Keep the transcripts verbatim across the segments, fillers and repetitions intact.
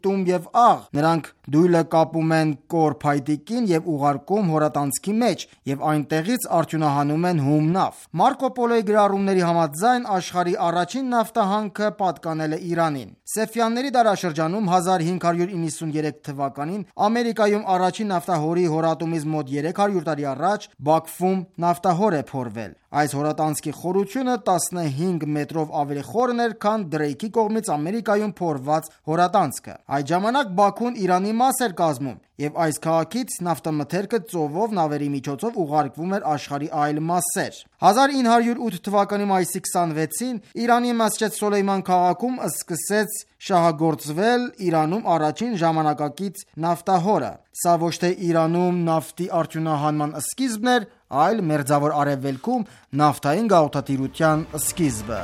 տում եւ աղ, նրանք դույլը կապում են կոր փայտիկին եւ ուղարկում հորատանցքի մեջ եւ այնտեղից արդյունահանում են հում նավ։ Մարկո Պոլոյի գրառումների համաձայն աշխարհի առաջին նավթահանքը պատկանել է Իրանին։ Սեֆյանների դարաշրջանում հազար հինգ հարյուր իննսուներեք թվականին Ամերիկայում առաջին նավթահորի հորատումից մոտ երեք հարյուր տարի առաջ Բաքվում նավթահոր է փորվել։ Այս հորատանցքի խորությունը տասնհինգ մետրով ավելի խորն էր, քան Դրեյքի կողմից Ամերիկայում փորված հորատանցքը։ Այդ ժամանակ Բաքուն Իրանի մաս էր կազմում, եւ այս քաղաքից նավթամթերքը ծովով նավերի միջոցով ուղարկվում էր աշխարհի այլ մասեր։ հազար ինը հարյուր ութ թվականի մայիսի քսանվեցին Իրանի Մասջեդ Սոլեյման քաղաքում սկսեց շահագործվել Իրանում առաջին ժամանակակից նավթահորը։ Սա ոչ թե Իրանում նավթի արդյունահանման սկիզբն էր, այլ Մերձավոր Արևելքում նավթային գաղութատիրության սկիզբը։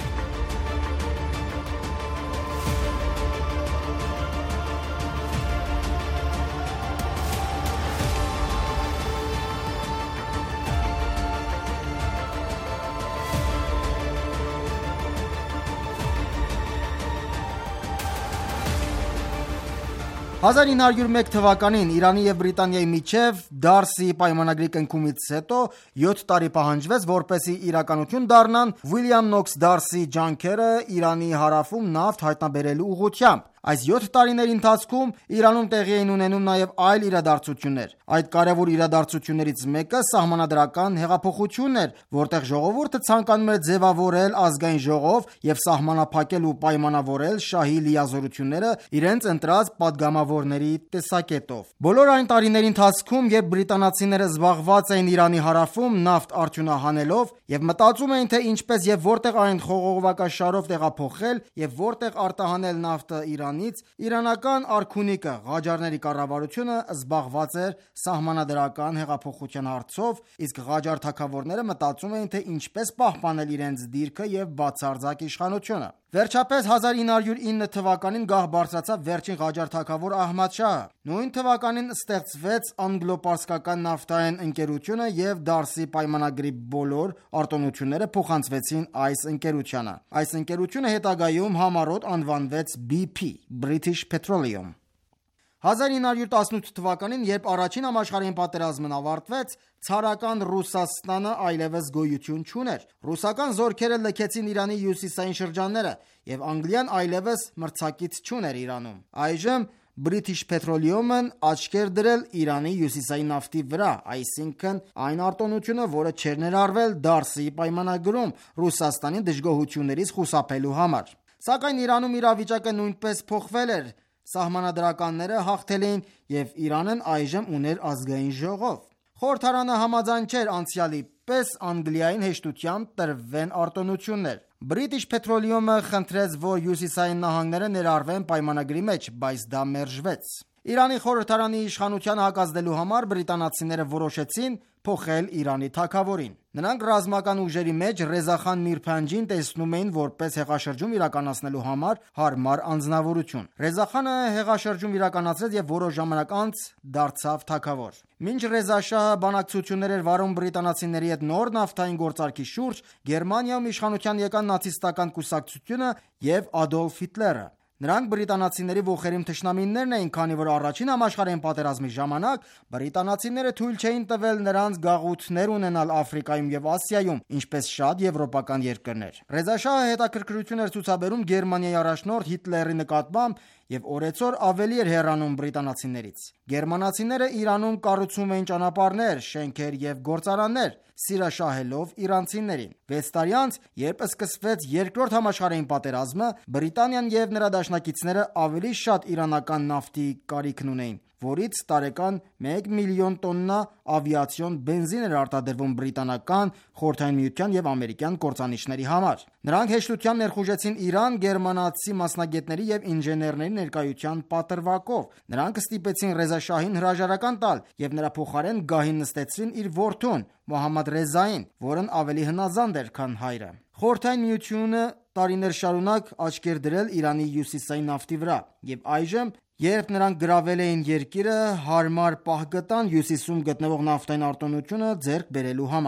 հազար ինը հարյուր մեկ թվականին Իրանի եւ Բրիտանիայի միջև Դարսի պայմանագրի կնքումից հետո յոթ տարի պահանջվեց, որպեսզի իրականություն դառնան Ուիլյամ Նոքս Դարսի ջանքերը Իրանի հարավում նավթ հայտնաբերելու ուղղությամբ։ Այս յոթ տարիների ընթացքում Իրանում տեղի էին ունենում նաև այլ իրադարձություններ։ Այդ կարևոր իրադարձություններից մեկը սահմանադրական հեղափոխությունն էր, որտեղ ժողովուրդը ցանկանում էր ձևավորել ազգային ժողով եւ սահմանափակել ու պայմանավորել շահի լիազորությունները իրենց ընտրած падգամավորների տեսակետով։ Բոլոր այն տարիների ընթացքում, երբ բրիտանացիները զբաղված էին Իրանի հարավում նավթ արդյունահանելով եւ մտածում էին, թե ինչպես եւ որտեղ այն խողովակաշարով տեղափոխել եւ որտեղ արտահանել նավթը Իրան իրանական արքունիկը Ղաջարների կառավարությունը զբաղված էր սահմանադրական հեղափոխության հարցով, իսկ Ղաջար թագավորները մտածում էին, թե ինչպես պահպանել իրենց դիրքը եւ բացարձակ իշխանությունը։ Վերջապես հազար ինը հարյուր ինը թվականին գահ բարձրացավ վերջին Ղաջար թագավոր Ահմադ Շահը։ Նույն թվականին ստեղծվեց անգլո-պարսկական նավթային ընկերությունը եւ Դարսի պայմանագրի բոլոր արտոնությունները փոխանցվեցին այս ընկերությանը։ Այս ընկերությունը հետագայում համառոտ անվանվեց B P British Petroleum։ հազար ինը հարյուր տասնութ թվականին, երբ առաջին համաշխարհային պատերազմն ավարտվեց, ցարական Ռուսաստանը այլևս գոյություն չուներ։ Ռուսական զորքերը լքեցին Իրանի հյուսիսային շրջանները, եւ Անգլիան այլևս մրցակից չուներ Իրանում։ Այժմ British Petroleum-ն աչք էր դրել Իրանի հյուսիսային նավթի վրա, այսինքն այն արտոնությունը, որը չէր ներառվել Դարսի պայմանագրում Ռուսաստանի դժգոհություններից խուսափելու համար։ Սակայն Իրանում իրավիճակը նույնպես փոխվել էր։ Սահմանադրականները հաղթել էին եւ Իրանն այժմ ուներ ազգային ժողով։ Խորհրդարանը համաձայն չէր անցյալի պես Անգլիային հեշտությամբ տրվեն արտոնություններ։ British Petroleum-ը խնդրեց, որ հյուսիսային նահանգները ներառվեն պայմանագրի մեջ, բայց դա մերժվեց։ Իրանի խորհրդարանի իշխանությանը հակազդելու համար բրիտանացիները որոշեցին փոխել Իրանի թագավորին։ Նրանք ռազմական ուժերի մեջ Ռեզա խան Միր-Փանջին տեսնում էին որպես հեղաշրջում իրականացնելու համար հարմար անձնավորություն։ Ռեզա խանը հեղաշրջում իրականացրեց եւ որոշ ժամանակ անց դարձավ թագավոր։ Մինչ Ռեզա շահը բանակցություններ էր վարում բրիտանացիների հետ նոր նավթային գործարքի շուրջ, Գերմանիայում իշխանության եկան նացիստական կուսակցությունը եւ Ադոլֆ Հիտլերը։ Նրանք բրիտանացիների ողերիմ թշնամիներն էին, քանի որ առաջին համաշխարհային պատերազմի ժամանակ բրիտանացիները թույլ չէին տվել նրանց գաղութներ ունենալ Աֆրիկայում եւ Ասիայում, ինչպես շատ եվրոպական երկրներ։ Ռեզա շահը հետաքրքրություն էր ցուցաբերում Գերմանիայի առաջնորդ Հիտլերի նկատմամբ եւ օրեցօր ավելի էր հեռանում բրիտանացիներից։ Գերմանացիները Իրանում կառուցում էին ճանապարհներ, շենքեր եւ գործարաններ, սիրաշահելով իրանցիներին։ վեց տարի անց, երբ սկսվեց երկրորդ համաշխարհային պատերազմը, Բրիտանիան եւ նրա դաշնակիցները ավելի շատ իրանական նավթի կարիքն ունեին, որից տարեկան մեկ միլիոն տոննա ավիացիոն բենզին էր արտադրվում բրիտանական, Խորհրդային Միության եւ ամերիկյան կործանիչների համար։ Նրանք հեշտությամբ ներխուժեցին Իրան գերմանացի մասնագետների եւ ինժեներների ներկայության պատրվակով։ Նրանք ստիպեցին Ռեզա շահին հրաժարական տալ եւ նրա փոխարեն գահին նստեցրին իր որդուն Մոհամմադ Ռեզային, որն ավելի հնազանդ էր, քան հայրը։ Խորհրդային Միությունը տարիներ շարունակ աչք էր դրել Իրանի հյուսիսային նավթի վրա եւ այժմ, երբ նրանք գրավել էին երկիրը, հարմար պահ գտան հյուսիսում գտնվող նավթային արտոնությունը ձեռք բերելու համար։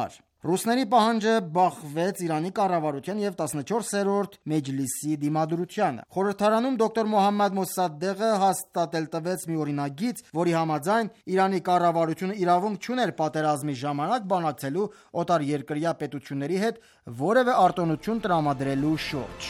Ռուսների պահանջը բախվեց Իրանի կառավարության և տասնչորսերորդ Մեջլիսի դիմադրությանը։ Խորհրդարանում դոկտոր Մոհամմադ Մոսադեղը հաստատել տվեց մի օրինագիծ, որի համաձայն Իրանի կառավարությունը իրավունք չուներ պատերազմի ժամանակ բանակցելու օտարերկրյա պետությունների հետ որևէ արտոնություն տրամադրելու շուրջ։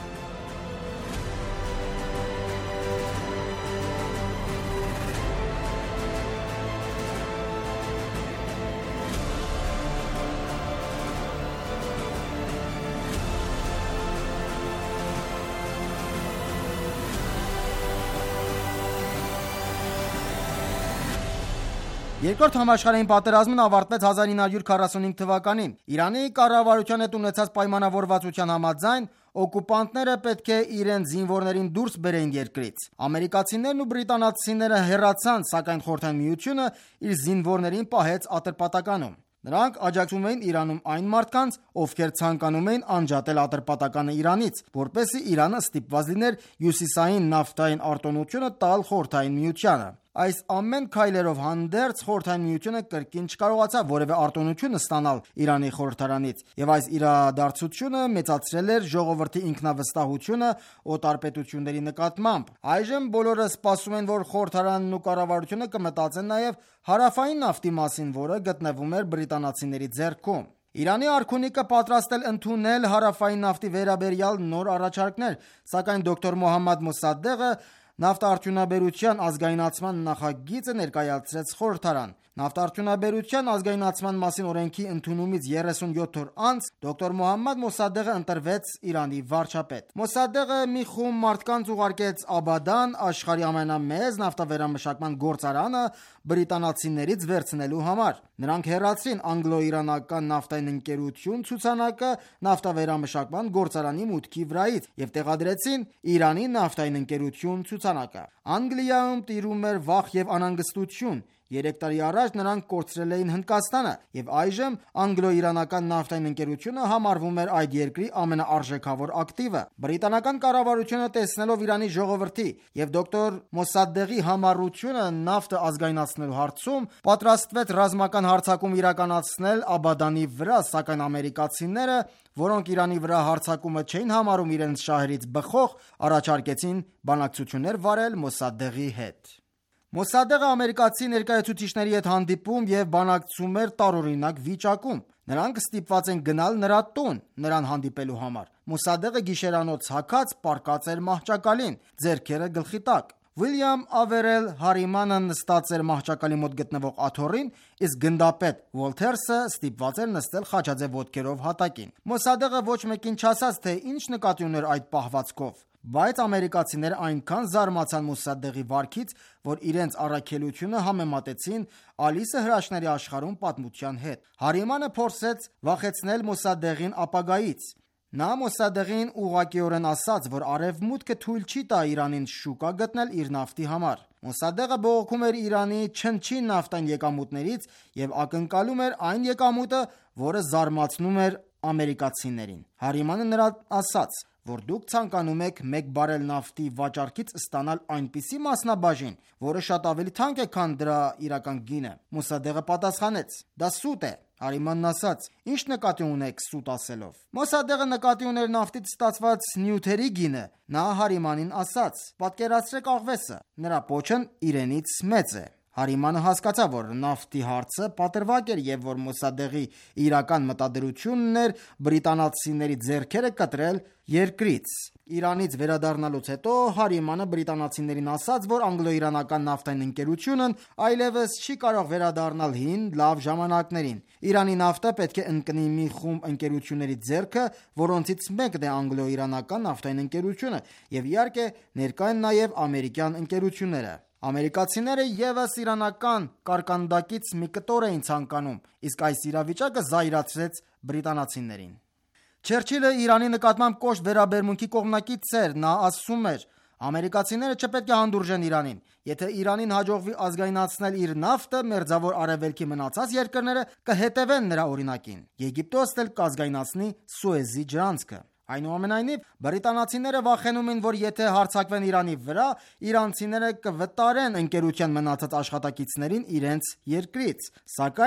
Երկրորդ համաշխարհային պատերազմն ավարտվեց հազար ինը հարյուր քառասունհինգ թվականին։ Իրանի կառավարության հետ ունեցած պայմանավորվածության համաձայն օկուպանտները պետք է իրենց զինվորներին դուրս բերեին երկրից։ Ամերիկացիներն ու բրիտանացիները հեռացան, սակայն Խորհրդային Միությունը իր զինվորներին պահեց Ատրպատականում։ Նրանք աջակցում էին Իրանում այն մարդկանց, ովքեր ցանկանում էին անջատել Ատրպատականը Իրանից, որպեսզի Իրանը ստիպված լիներ հյուսիսային նավթային արտոնությունը տալ Խորհրդային Միությանը։ Այս ամեն քայլերով հանդերձ Խորհրդային Միությունը կրկին չկարողացավ որևէ արտոնություն ստանալ Իրանի խորհրդարանից, եւ այս իրադարձությունը մեծացրել էր ժողովրդի ինքնավստահությունը օտարպետությունների նկատմամբ։ Այժմ բոլորը սպասում են, որ խորհրդարանն ու կառավարությունը կմտածեն նաեւ հարավային նավթի մասին, որը գտնվում էր բրիտանացիների ձեռքում։ Իրանի արքունիքը պատրաստ էր ընդունել հարավային նավթի վերաբերյալ նոր առաջարկներ, սակայն դոկտոր Մոհամմադ Մոսադեղը նավթարդյունաբերության ազգայնացման նախագիծը ներկայացրեց խորհրդարան։ Նավթարդյունաբերության ազգայնացման մասին օրենքի ընդունումից երեսունյոթ օր անց դոկտոր Մոհամմադ Մոսադեղը ընտրվեց Իրանի վարչապետ։ Մոսադեղը մի խումբ մարդկանց ուղարկեց Աբադան, աշխարհի ամենամեծ նավթավերամշակման գործարանը բրիտանացիներից վերցնելու համար։ Նրանք հեռացրին անգլո-իրանական նավթային ընկերություն ցուցանակը նավթավերամշակման գործարանի մուտքի վրայից և տեղադրեցին Իրանի նավթային ընկերություն ցուցանակը։ Անգլիայում տիրում էր վախ և անհանգստություն։ Երեք տարի առաջ նրանք կորցրել էին Հնդկաստանը, և այժմ անգլո-իրանական նավթային ընկերությունը համարվում էր այդ երկրի ամենաարժեքավոր ակտիվը։ Բրիտանական կառավարությունը, տեսնելով Իրանի ժողովրդի և դոկտոր Մոսադեղի համառությունը նավթը ազգայնացնելու հարցում, պատրաստվեց ռազմական հարձակում իրականացնել Աբադանի վրա, սակայն ամերիկացիները, որոնք Իրանի վրա հարձակումը չէին համարում իրենց շահերից բխող, առաջարկեցին բանակցություններ վարել Մոսադեղի հետ։ Մոսադեղը ամերիկացի ներկայացուցիչների հետ հանդիպում և բանակցում էր տարօրինակ վիճակում։ Նրանք ստիպված են գնալ նրա տուն նրան հանդիպելու համար։ Մոսադեղը գիշերանոց հագած պառկած էր մահճակալին, ձեռքերը գլխի տակ։ Վիլյամ Ավերել Հարիմանը նստած էր մահճակալի մոտ գտնվող աթոռին, իսկ գնդապետ Վոլթերսը ստիպված էր նստել խաչաձև ոտքերով հատակին։ Մոսադեղը ոչ մեկին չասաց, թե ինչ նկատի ուներ այդ պահվածքով, բայց ամերիկացիները այնքան զարմացան Մոսադեղի վարքից, որ իրենց առաքելությունը համեմատեցին Ալիսը հրաշքների աշխարհում պատմության հետ։ Հարիմանը փորձեց վախեցնել Մոսադեղին ապագայից։ Նա Մոսադեղին ուղղակիորեն ասաց, որ Արևմուտքը թույլ չի տա Իրանին շուկա գտնել իր նավթի համար։ Մոսադեղը բողոքում էր Իրանի չնչին նավթային եկամուտներից և ակնկալում էր այն եկամուտը, որը զարմացնում էր ամերիկացիներին։ Հարիմանը նրան ասաց, որ դուք ցանկանում եք մեկ բարել նավթի վաճառքից ստանալ այնպիսի մասնաբաժին, որը շատ ավելի թանկ է, քան դրա իրական գինը։ Մոսադեղը պատասխանեց. դա սուտ է։ Հարիմանն ասաց. ինչ նկատի ունեք սուտ ասելով։ Մոսադեղը նկատի ուներ նավթից ստացված նյութերի գինը։ Նա Հարիմանին ասաց. պատկերացրեք աղվեսը, նրա պոչն իրենից մեծ է։ Հարիմանը հասկացավ, որ նավթի հարցը պատրվակ էր և որ Մոսադեղի իրական մտադրությունն էր բրիտանացիների ձեռքերը կտրել երկրից։ Իրանից վերադառնալուց հետո Հարիմանը բրիտանացիներին ասաց, որ անգլո-իրանական նավթային ընկերությունն այլևս չի կարող վերադառնալ հին լավ ժամանակներին։ Իրանի նավթը պետք է ընկնի մի խումբ ընկերությունների ձեռքը, որոնցից մեկն է անգլո-իրանական նավթային ընկերությունը, և իհարկե ներկա են նաև ամերիկյան ընկերությունները։ Ամերիկացիները ևս իրանական կարկանդակից մի կտոր էին ցանկանում, իսկ այս իրավիճակը զայրացրեց բրիտանացիներին։ Չերչիլը Իրանի նկատմամբ կոշտ վերաբերմունքի կողմնակից էր։ Նա ասում էր. ամերիկացիները չպետք է հանդուրժեն Իրանին։ Եթե Իրանին հաջողվի ազգայնացնել իր նավթը, մերձավոր արևելքի մնացած երկրները կհետևեն նրա օրինակին։ Եգիպտոսն էլ կազգայնացնի Սուեզի ջրանցքը։ Այնուամենայնիվ, բրիտանացիները վախենում են, որ եթե հարձակվեն Իրանի վրա, իրանցիները կվտարեն ընկերության մնացած աշխատակիցներին իրենց երկրից, սակայն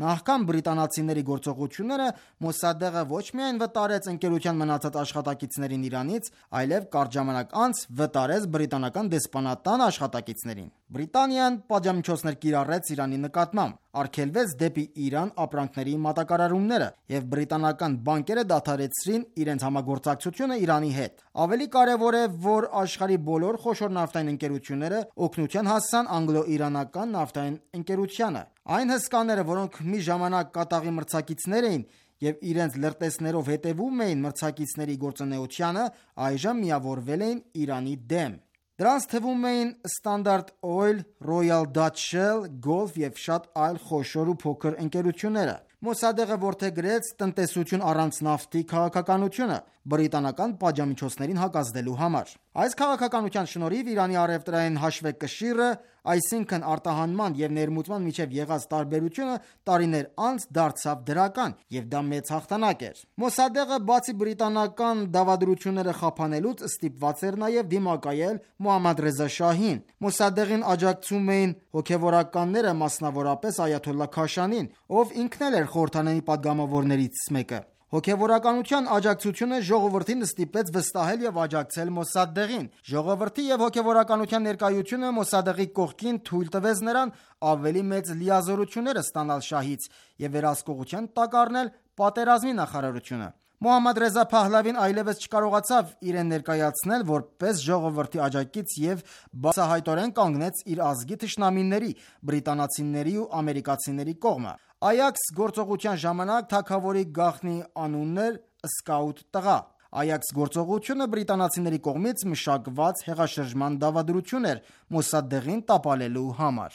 Նախքան բրիտանացիների գործողությունները Մոսադեղը ոչ միայն վտարեց ընկերության մնացած աշխատակիցներին Իրանից, այլև կարճ ժամանակ անց վտարեց բրիտանական դեսպանատան աշխատակիցներին։ Բրիտանիան պատժամիջոցներ կիրառեց Իրանի նկատմամբ, արգելվեց դեպի Իրան ապրանքների մատակարարումները և բրիտանական բանկերը դադարեցրին իրենց համագործակցությունը Իրանի հետ։ Ավելի կարևոր է, որ աշխարհի բոլոր խոշոր նավթային ընկերությունները օգնության հասան անգլո-իրանական նավթային ընկերությանը։ Այն հսկաները, որոնք մի ժամանակ կատաղի մրցակիցներ էին և իրենց լրտեսներով հետևում էին մրցակիցների գործունեությանը, այժմ միավորվել էին Իրանի դեմ։ Դրանց թվում էին Standard Oil, Royal Dutch Shell, Gulf և շատ այլ խոշոր ու փոքր ընկերությունները։ Մոսադեղը որդեգրեց տնտեսություն առանց նավթի քաղաքականությունը բրիտանական պատժամիջոցներին հակազդելու համար։ Այս քաղաքականության շնորհիվ Իրանի առևտրային հաշվեկշիռը, այսինքն արտահանման և ներմուծման միջև եղած տարբերությունը տարիներ անց դարձավ դրական, և դա մեծ հաղթանակ էր։ Մոսադեղը բացի բրիտանական դավադրությունները խափանելուց ստիպված էր նաև դիմակայել Մոհամմադ Ռեզա Շահին։ Մոսադեղին աջակցում էին հոգևորականները, մասնավորապես Այաթոլլահ Քաշանին, ով ինքն էլ էր խորհրդանային պատգամավորներից մեկը։ Հոգևորականության աջակցությունը ժողովրդին ստիպեց վստահել և աջակցել Մոսադեղին։ Ժողովրդի և հոգևորականության ներկայությունը Մոսադեղի կողքին թույլ տվեց նրան ավելի մեծ լիազորություններ ստանալ շահից և վերահսկողության տակ առնել պատերազմի նախարարությունը։ Մոհամմադ Ռեզա Փահլավին այլևս չկարողացավ իրեն ներկայացնել որպես ժողովրդի աջակից և բացահայտորեն կանգնեց իր ազգի թշնամիների՝ բրիտանացիների ու ամերիկացիների կողմը։ Այաքս գործողության ժամանակ թագավորի գաղտնի անունն էր Սկաուտ տղա։ Այաքս գործողությունը բրիտանացիների կողմից մշակված հեղաշրջման դավադրություն էր Մոսադեղին տապալելու համար։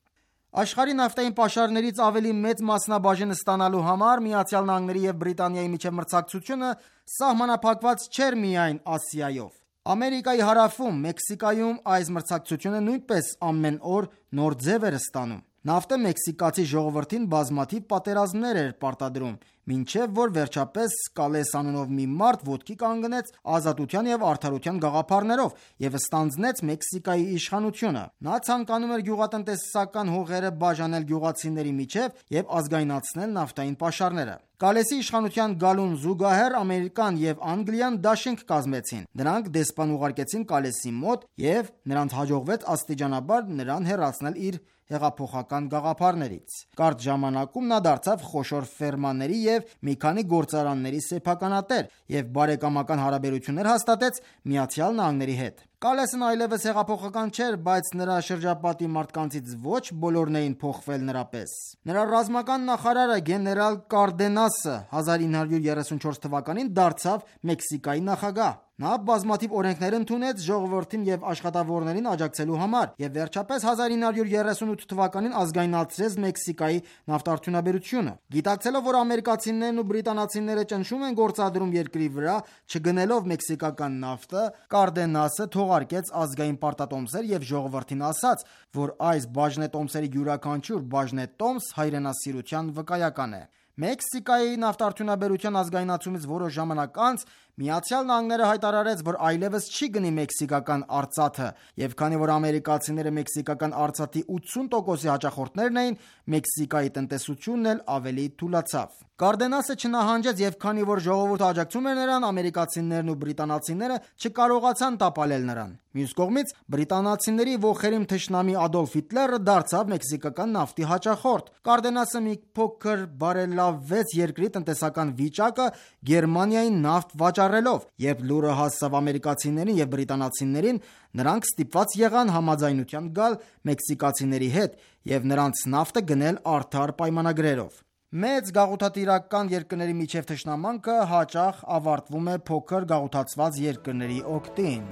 Աշխարհի նավթային պաշարներից ավելի մեծ մասնաբաժին ստանալու համար ԱՄՆ-ի և Բրիտանիայի միջև մրցակցությունը սահմանափակված չէր միայն Ասիայով։ Ամերիկայի հարավում՝ Մեքսիկայում, այս մրցակցությունը նույնպես ամեն օր նոր ձև էր ստանում։ Նավթը մեքսիկացի ժողովրդին բազմաթիվ պատերազմներ էր պարտադրում, մինչև որ վերջապես Սկալես անունով մի մարդ ոտքի կանգնեց ազատության և արդարության գաղափարներով և ստանձնեց Մեքսիկայի իշխանությունը։ Նա ցանկանում էր գյուղատնտեսական հողերը բաժանել գյուղացիների միջև և ազգայնացնել նավթային պաշարները։ Կալեսի իշխանության գալուն զուգահեռ Ամերիկան և Անգլիան դաշինք կազմեցին։ Դրանք դեսպան ուղարկեցին Կալեսի մոտ և նրանց հաջողվեց աստիճանաբար նրան հեռացնել իր հեղափոխական գաղափարներից։ Կարճ ժամանակում նա դարձավ խոշոր ֆերմաների և մի քանի գործարանների սեփականատեր և բարեկամական հարաբերություններ հաստատեց ԱՄՆ-ի հետ։ Կալեսն այլևս հեղափոխական չէր, բայց նրա շրջապատի մարդկանցից ոչ բոլորն էին փոխվել նրա պես։ Նրա ռազմական նախարարը գեներալ Կարդենասը հազար ինը հարյուր երեսունչորս թվականին դարձավ Մեքսիկայի նախագահ։ Նա բազմաթիվ օրենքներ ընդունեց ժողովրդին և աշխատավորներին աջակցելու համար և վերջապես հազար ինը հարյուր երեսունութ թվականին ազգայնացրեց Մեքսիկայի նավթարդյունաբերությունը։ Գիտակցելով, որ ամերիկացիներն ու բրիտանացիները ճնշում են գործադրում երկրի վրա, չգնելով մեքսիկական նավթը, Կարդենասը թողարկեց ազգային պարտատոմսեր և ժողովրդին ասաց, որ այս բաժնետոմսերի յուրաքանչյուր բաժնետոմս հայրենասիրության վկայական է։ Մեքսիկայի նավթարդյունաբերության ազգայնացումից որոշ ժամանակ անց ԱՄՆ-ն հայտարարեց, որ այլևս չի գնի մեքսիկական արծաթը, և քանի որ ամերիկացիները մեքսիկական արծաթի ութսուն տոկոսի հաճախորդներն էին, Մեքսիկայի տնտեսությունն էլ ավելի թուլացավ։ Կարդենասը չնահանջեց, և քանի որ ժողովուրդը աջակցում էր նրան, ամերիկացիներն ու բրիտանացիները չկարողացան տապալել նրան։ Մյուս կողմից, բրիտանացիների ոխերիմ թշնամի Ադոլֆ Հիտլերը դարձավ մեքսիկական նավթի հաճախորդ։ Կարդենասը մի փոքր բարելավեց երկրի տնտեսական վիճակը Գերմանիային նավթ վաճառելով։ Երբ լուրը հասավ ամերիկացիներին և բրիտանացիներին, նրանք ստիպված եղան համաձայնության գալ մեքսիկացիների հետ և նրանց նավթը գնել արդար պայմանագրերով։ Մեծ գաղութատիրական երկրների միջև թշնամանքը հաճախ ավարտվում է փոքր գաղութացված երկրների օգտին։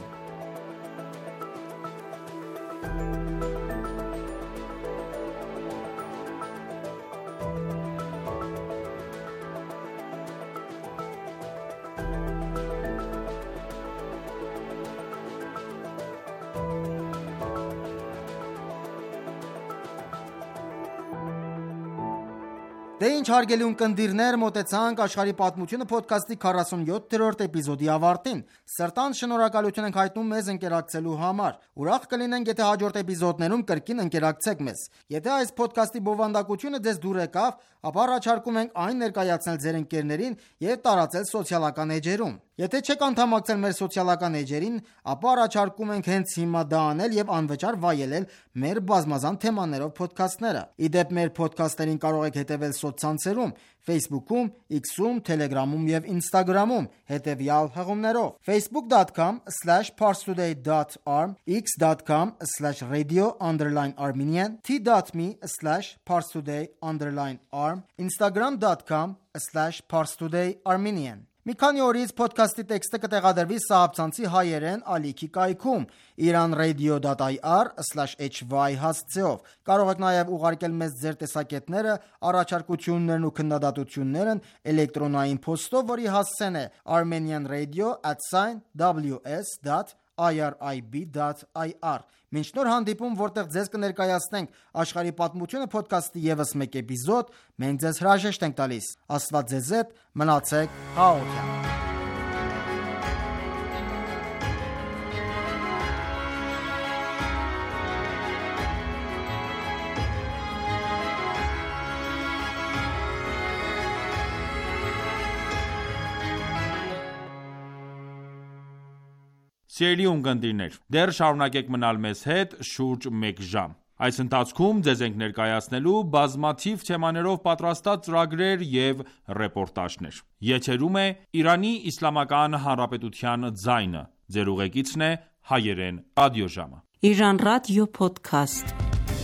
Դե ինչ հարգելի ունկնդիրներ, մոտեցանք աշխարհի պատմությունը ոդքասթի քառասունյոթերորդ էպիզոդի ավարտին։ Սրտան շնորհակալություն ենք հայտնում մեզ ընկերակցելու համար։ Ուրախ կլինենք, եթե հաջորդ էպիզոդներում կրկին ընկերակցեք մեզ։ Եթե այս ոդքասթի բովանդակությունը ձեզ դուր եկավ, ապա առաջարկում ենք այն ներկայացնել ձեր ընկերներին եւ տարածել սոցիալական էջերում։ Եթե չեք անդամակցել մեր սոցիալական էջերին, ապա առաջարկում ենք հենց հիմա դա անել եւ անվճար վայելել մեր բազմազան թեմաներով ոդքասթները։ Ի դեպ, մեր ոդքասթերին կարող եք հետևել սոցցանցերում՝ Facebook-ում, X-ում, Telegram-ում եւ Instagram-ում հետեւյալ հղումներով. facebook dot com slash parstoday dot arm, x dot com slash radio underline armenian, t dot m e slash parstoday underline arm, instagram dot com slash parstoday armenian. Մի քանի օրից ոդքասթի տեքստը կտեղադրվի սահաբցանցի հայերեն ալիքի կայքում iranradio dot i r slash h y հասցեով։ Կարող եք նաև ուղարկել մեզ ձեր տեսակետները, առաջարկություններն ու քննադատություններն էլեկտրոնային փոստով, որի հասցեն է armenianradio at w s dot irib dot i r։ Մինչ նոր հանդիպում, որտեղ ձեզ կներկայացնենք աշխարհի պատմությունը ոդքասթի եւս մեկ էպիզոդ, մենք ձեզ հրաժեշտ ենք տալիս։ Աստված ձեզ հետ, մնացեք հաղորդյալ։ Սիրելի ունկնդիրներ, դեռ շարունակեք մնալ մեզ հետ շուրջ մեկ ժամ։ Այս ընթացքում ձեզ ենք ներկայացնելու բազմաթիվ թեմաներով պատրաստած ծրագրեր և ռեպորտաժներ։ Եթերում է Իրանի Իսլամական Հանրապետության ձայնը։ Ձեր ուղեկիցն է հայերեն ռադիոժամը։ Iran Radio Podcast.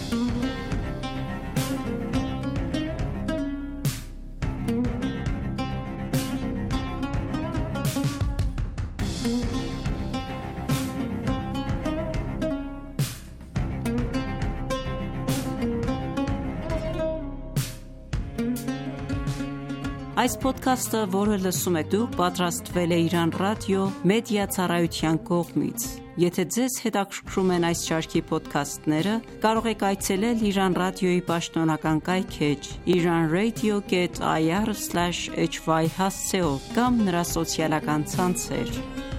Այս ոդքասթը, որը լսում եք դուք, պատրաստվել է Iran Radio մեդիա ծառայության կողմից։ Եթե ձեզ հետաքրքրում են այս շարքի ոդքասթները, կարող եք այցելել Iran Radio-ի պաշտոնական կայքէջ iranradio dot i r slash h y հասցեով կամ նրա սոցիալական ցանցեր։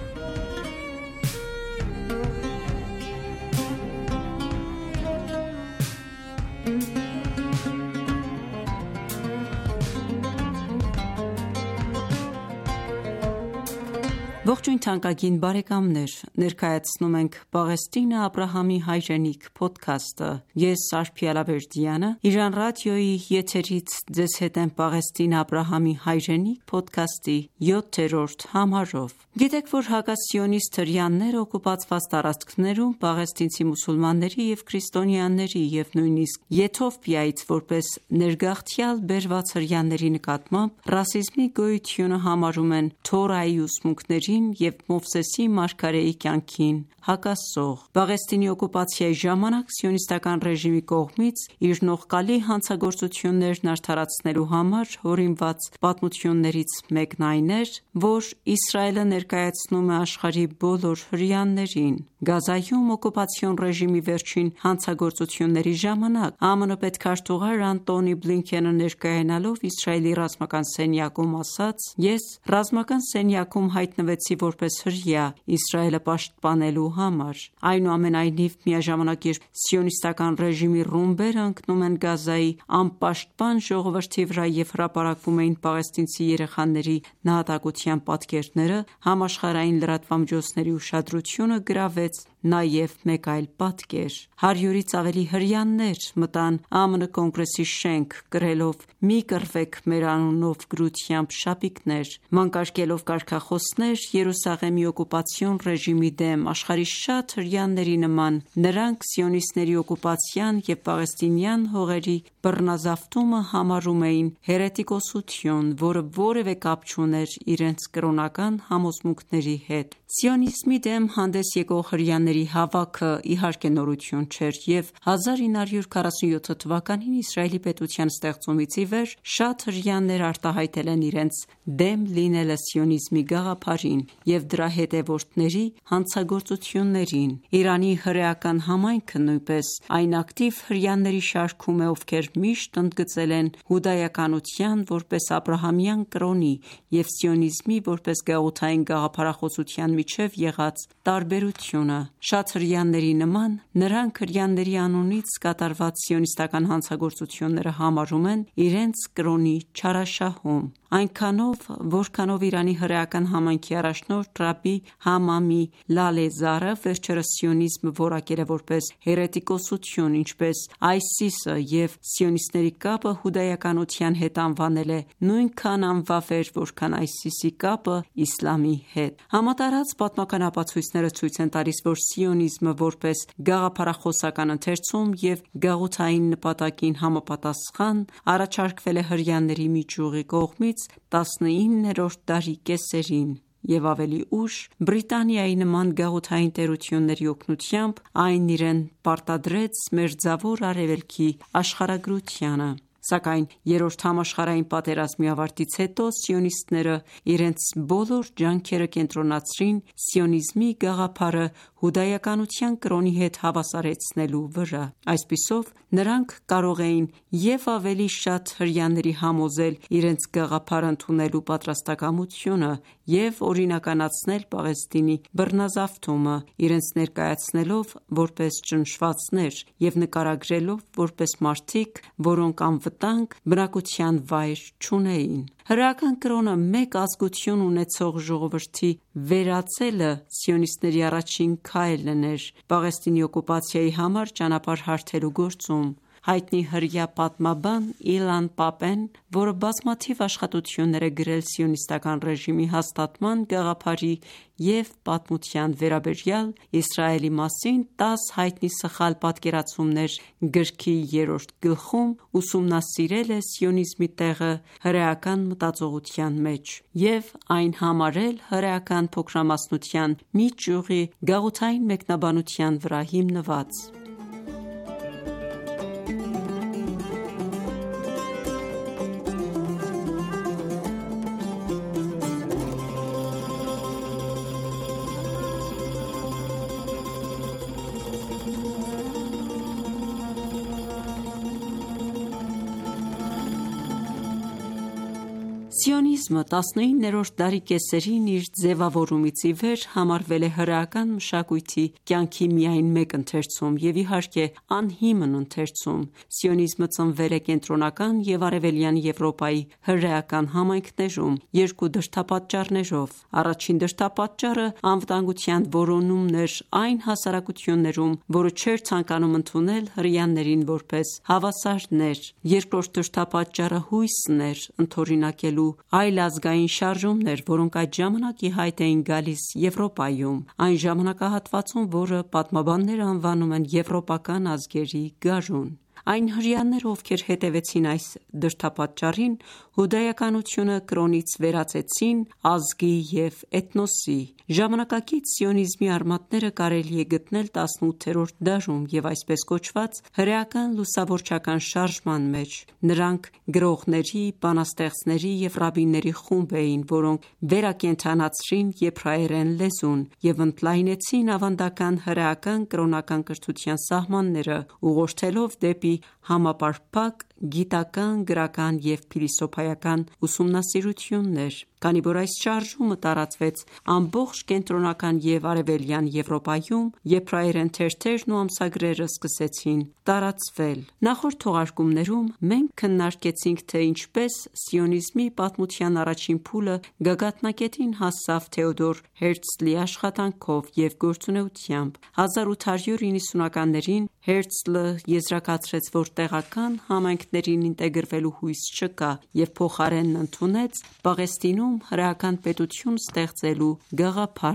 Ողջույն թանկագին բարեկամներ, ներկայացնում ենք Պաղեստինը Աբրահամի հայրենիք ոդքասթը։ Ես Արփի Ալավերդյանը Iran Radio-ի եթերից ձեզ հետ եմ Պաղեստինը Աբրահամի հայրենիք ոդքասթի յոթերորդ համարով։ Գիտեք, որ հակասիոնիստ հրեաները օկուպացված տարածքներում պաղեստինցի մուսուլմանների և քրիստոնյաների և նույնիսկ Եթովպիայից որպես ներգաղթյալ բերված հրեաների նկատմամբ ռասիզմի գոյությունը համարում են Թորայի ուսմունքների և Մովսեսի մարգարեի կյանքին հակասող։ Պաղեստինի օկուպացիայի ժամանակ սիոնիստական ռեժիմի կողմից իր նողկալի հանցագործություններն արդարացնելու համար հորինված պատմություններից մեկն այն էր, որ Իսրայելը ներկայացնում է աշխարհի բոլոր հրեաներին։ Գազայում օկուպացիոն ռեժիմի վերջին հանցագործությունների ժամանակ ԱՄՆ պետքարտուղար Անտոնի Բլինքենը ներկայանալով Իսրայելի ռազմական սենյակում ասաց. «Ես ռազմական սենյակում հայտնվեցի որպես հրեա Իսրայելը պաշտպանելու համար»։ Այնուամենայնիվ, միաժամանակ երբ սիոնիստական ռեժիմի ռումբերը ընկնում են Գազայի անպաշտպան ժողովրդի վրա և հրապարակվում էին պաղեստինցի երեխաների նահատակության պատկերները, համաշխարհային լրատվամիջոցների ուշադրությունը գրավեց նաև մեկ այլ պատկեր։ Հարյուրից ավելի հրեաներ մտան ԱՄՆ կոնգրեսի շենք կրելով «Մի կռվեք մեր անունով» գրությամբ շապիկներ, մանկարկելով կարգախոսներ Երուսաղեմի օկուպացիոն ռեժիմի դեմ։ Աշխարհի շատ հրեաների նման նրանք սիոնիստների օկուպացիան և պաղեստինյան հողերի բռնազավթումը համարում էին հերետիկոսություն, որը որևէ կապ չուներ իրենց կրոնական համոզմունքների հետ։ Սիոնիզմի դեմ հանդես եկող հրեաների հրեաների հավաքը իհարկե նորություն չէր, և հազար ինը հարյուր քառասունյոթ թվականին Իսրայելի պետության ստեղծումից ի վեր շատ հրեաներ արտահայտել են իրենց դեմ լինելը սիոնիզմի գաղափարին և դրա հետևորդների հանցագործություններին։ Իրանի հրեական համայնքը նույնպես այն ակտիվ հրեաների շարքում է, ովքեր միշտ ընդգծել են հուդայականության որպես աբրահամյան կրոնի և սիոնիզմի որպես գաղութային գաղափարախոսության միջև եղած տարբերությունը։ Շատ հրեաների նման, նրանք հրեաների անունից կատարված սիոնիստական հանցագործությունները համարում են իրենց կրոնի չարաշահում, այնքանով, որքանով Իրանի հրեական համայնքի առաջնորդ ռաբբի Համամի Լալեզարը վերջերս սիոնիզմը որակել է որպես հերետիկոսություն, ինչպես ISIS-ը և սիոնիստների կապը հուդայականության հետ անվանել է նույնքան անվավեր, որքան ISIS-ի կապը իսլամի հետ։ Համատարած պատմական ապացույցները ցույց են տալիս, որ սիոնիզմը որպես գաղափարախոսական ընթերցում և գաղութային նպատակին համապատասխան առաջարկվել է հրեաների մի ճյուղի կողմից տասնիններորդ դարի կեսերին և ավելի ուշ Բրիտանիայի նման գաղութային տերությունների օգնությամբ այն իրեն պարտադրեց Մերձավոր Արևելքի աշխարհագրությանը։ Սակայն Երրորդ համաշխարհային պատերազմի ավարտից հետո սիոնիստները իրենց բոլոր ջանքերը կենտրոնացրին սիոնիզմի գաղափարը հուդայականության կրոնի հետ հավասարեցնելու վրա։ Այսպիսով, նրանք կարող էին և ավելի շատ հրեաների համոզել իրենց գաղափարը ընդունելու պատրաստակամությունը և օրինականացնել Պաղեստինի բռնազավթումը, իրենց ներկայացնելով որպես ճնշվածներ և նկարագրելով որպես մարդիկ, որոնք անվտանգ բնակության վայր չունեին։ Հրեական կրոնը մեկ ազգություն ունեցող ժողովրդի վերածելը սիոնիստների առաջին քայլն էր Պաղեստինի օկուպացիայի համար ճանապարհ հարթելու գործում։ Հայտնի հրեա պատմաբան Իլան Պապեն, որը բազմաթիվ աշխատություններ է գրել սիոնիստական ռեժիմի հաստատման գաղափարի և պատմության վերաբերյալ Իսրայելի մասին տաս հայտնի սխալ պատկերացումներ գրքի երրորդ գլխում ուսումնասիրել է սիոնիզմի տեղը հրեական մտածողության մեջ և այն համարել հրեական փոքրամասնության մի ճյուղի գաղութային մեկնաբանության վրա հիմնված։ Սիոնիզմը տասնիններորդ դարի կեսերին իր ձևավորումից ի վեր համարվել է հրեական մշակույթի կյանքի միայն մեկ ընթերցում և իհարկե անհիմն ընթերցում։ Սիոնիզմը ծնվել է կենտրոնական և արևելյան Եվրոպայի հրեական համայնքներում երկու դրդապատճառներով։ Առաջին դրդապատճառը անվտանգության որոնումն էր այն հասարակություններում, որը չէր ցանկանում ընդունել հրեաներին որպես հավասարներ։ Երկրորդ դրդապատճառը հույսն էր ընդօրինակելու այլազգային շարժումներ, որոնք այդ ժամանակ ի հայտ էին գալիս Եվրոպայում, այն ժամանակահատվածում, որը պատմաբանները անվանում են եվրոպական ազգերի գարուն։ Այն հրեաները, ովքեր հետևեցին այս դրդապատճառին, հուդայականությունը կրոնից վերածեցին ազգի և էթնոսի։ Ժամանակակից սիոնիզմի արմատները կարելի է գտնել տասնութերորդ դարում և այսպես կոչված հրեական լուսավորչական շարժման մեջ։ Նրանք գրողների, բանաստեղծների և ռաբբիների խումբ էին, որոնք վերակենդանացրին եբրայերեն լեզուն և ընդլայնեցին ավանդական հրեական կրոնական կրթության սահմանները՝ ուղղորդելով դեպի համապարփակ գիտական, գրական և փիլիսոփայական ուսումնասիրություններ։ Քանի որ այս շարժումը տարածվեց ամբողջ կենտրոնական և արևելյան Եվրոպայում, եբրայերեն թերթերն ու ամսագրերը սկսեցին տարածվել։ Նախորդ թողարկումներում մենք քննարկեցինք, թե ինչպես սիոնիզմի պատմության առաջին փուլը գագաթնակետին հասավ Թեոդոր Հերցլի աշխատանքով և գործունեությամբ։ հազար ութ հարյուր նվութականներին Հերցլը եզրակացրեց, որ տեղական համայնքներին ինտեգրվելու հույս չկա և փոխարենն ընդունեց Պաղեստինում հրեական պետություն ստեղծելու գաղափարը։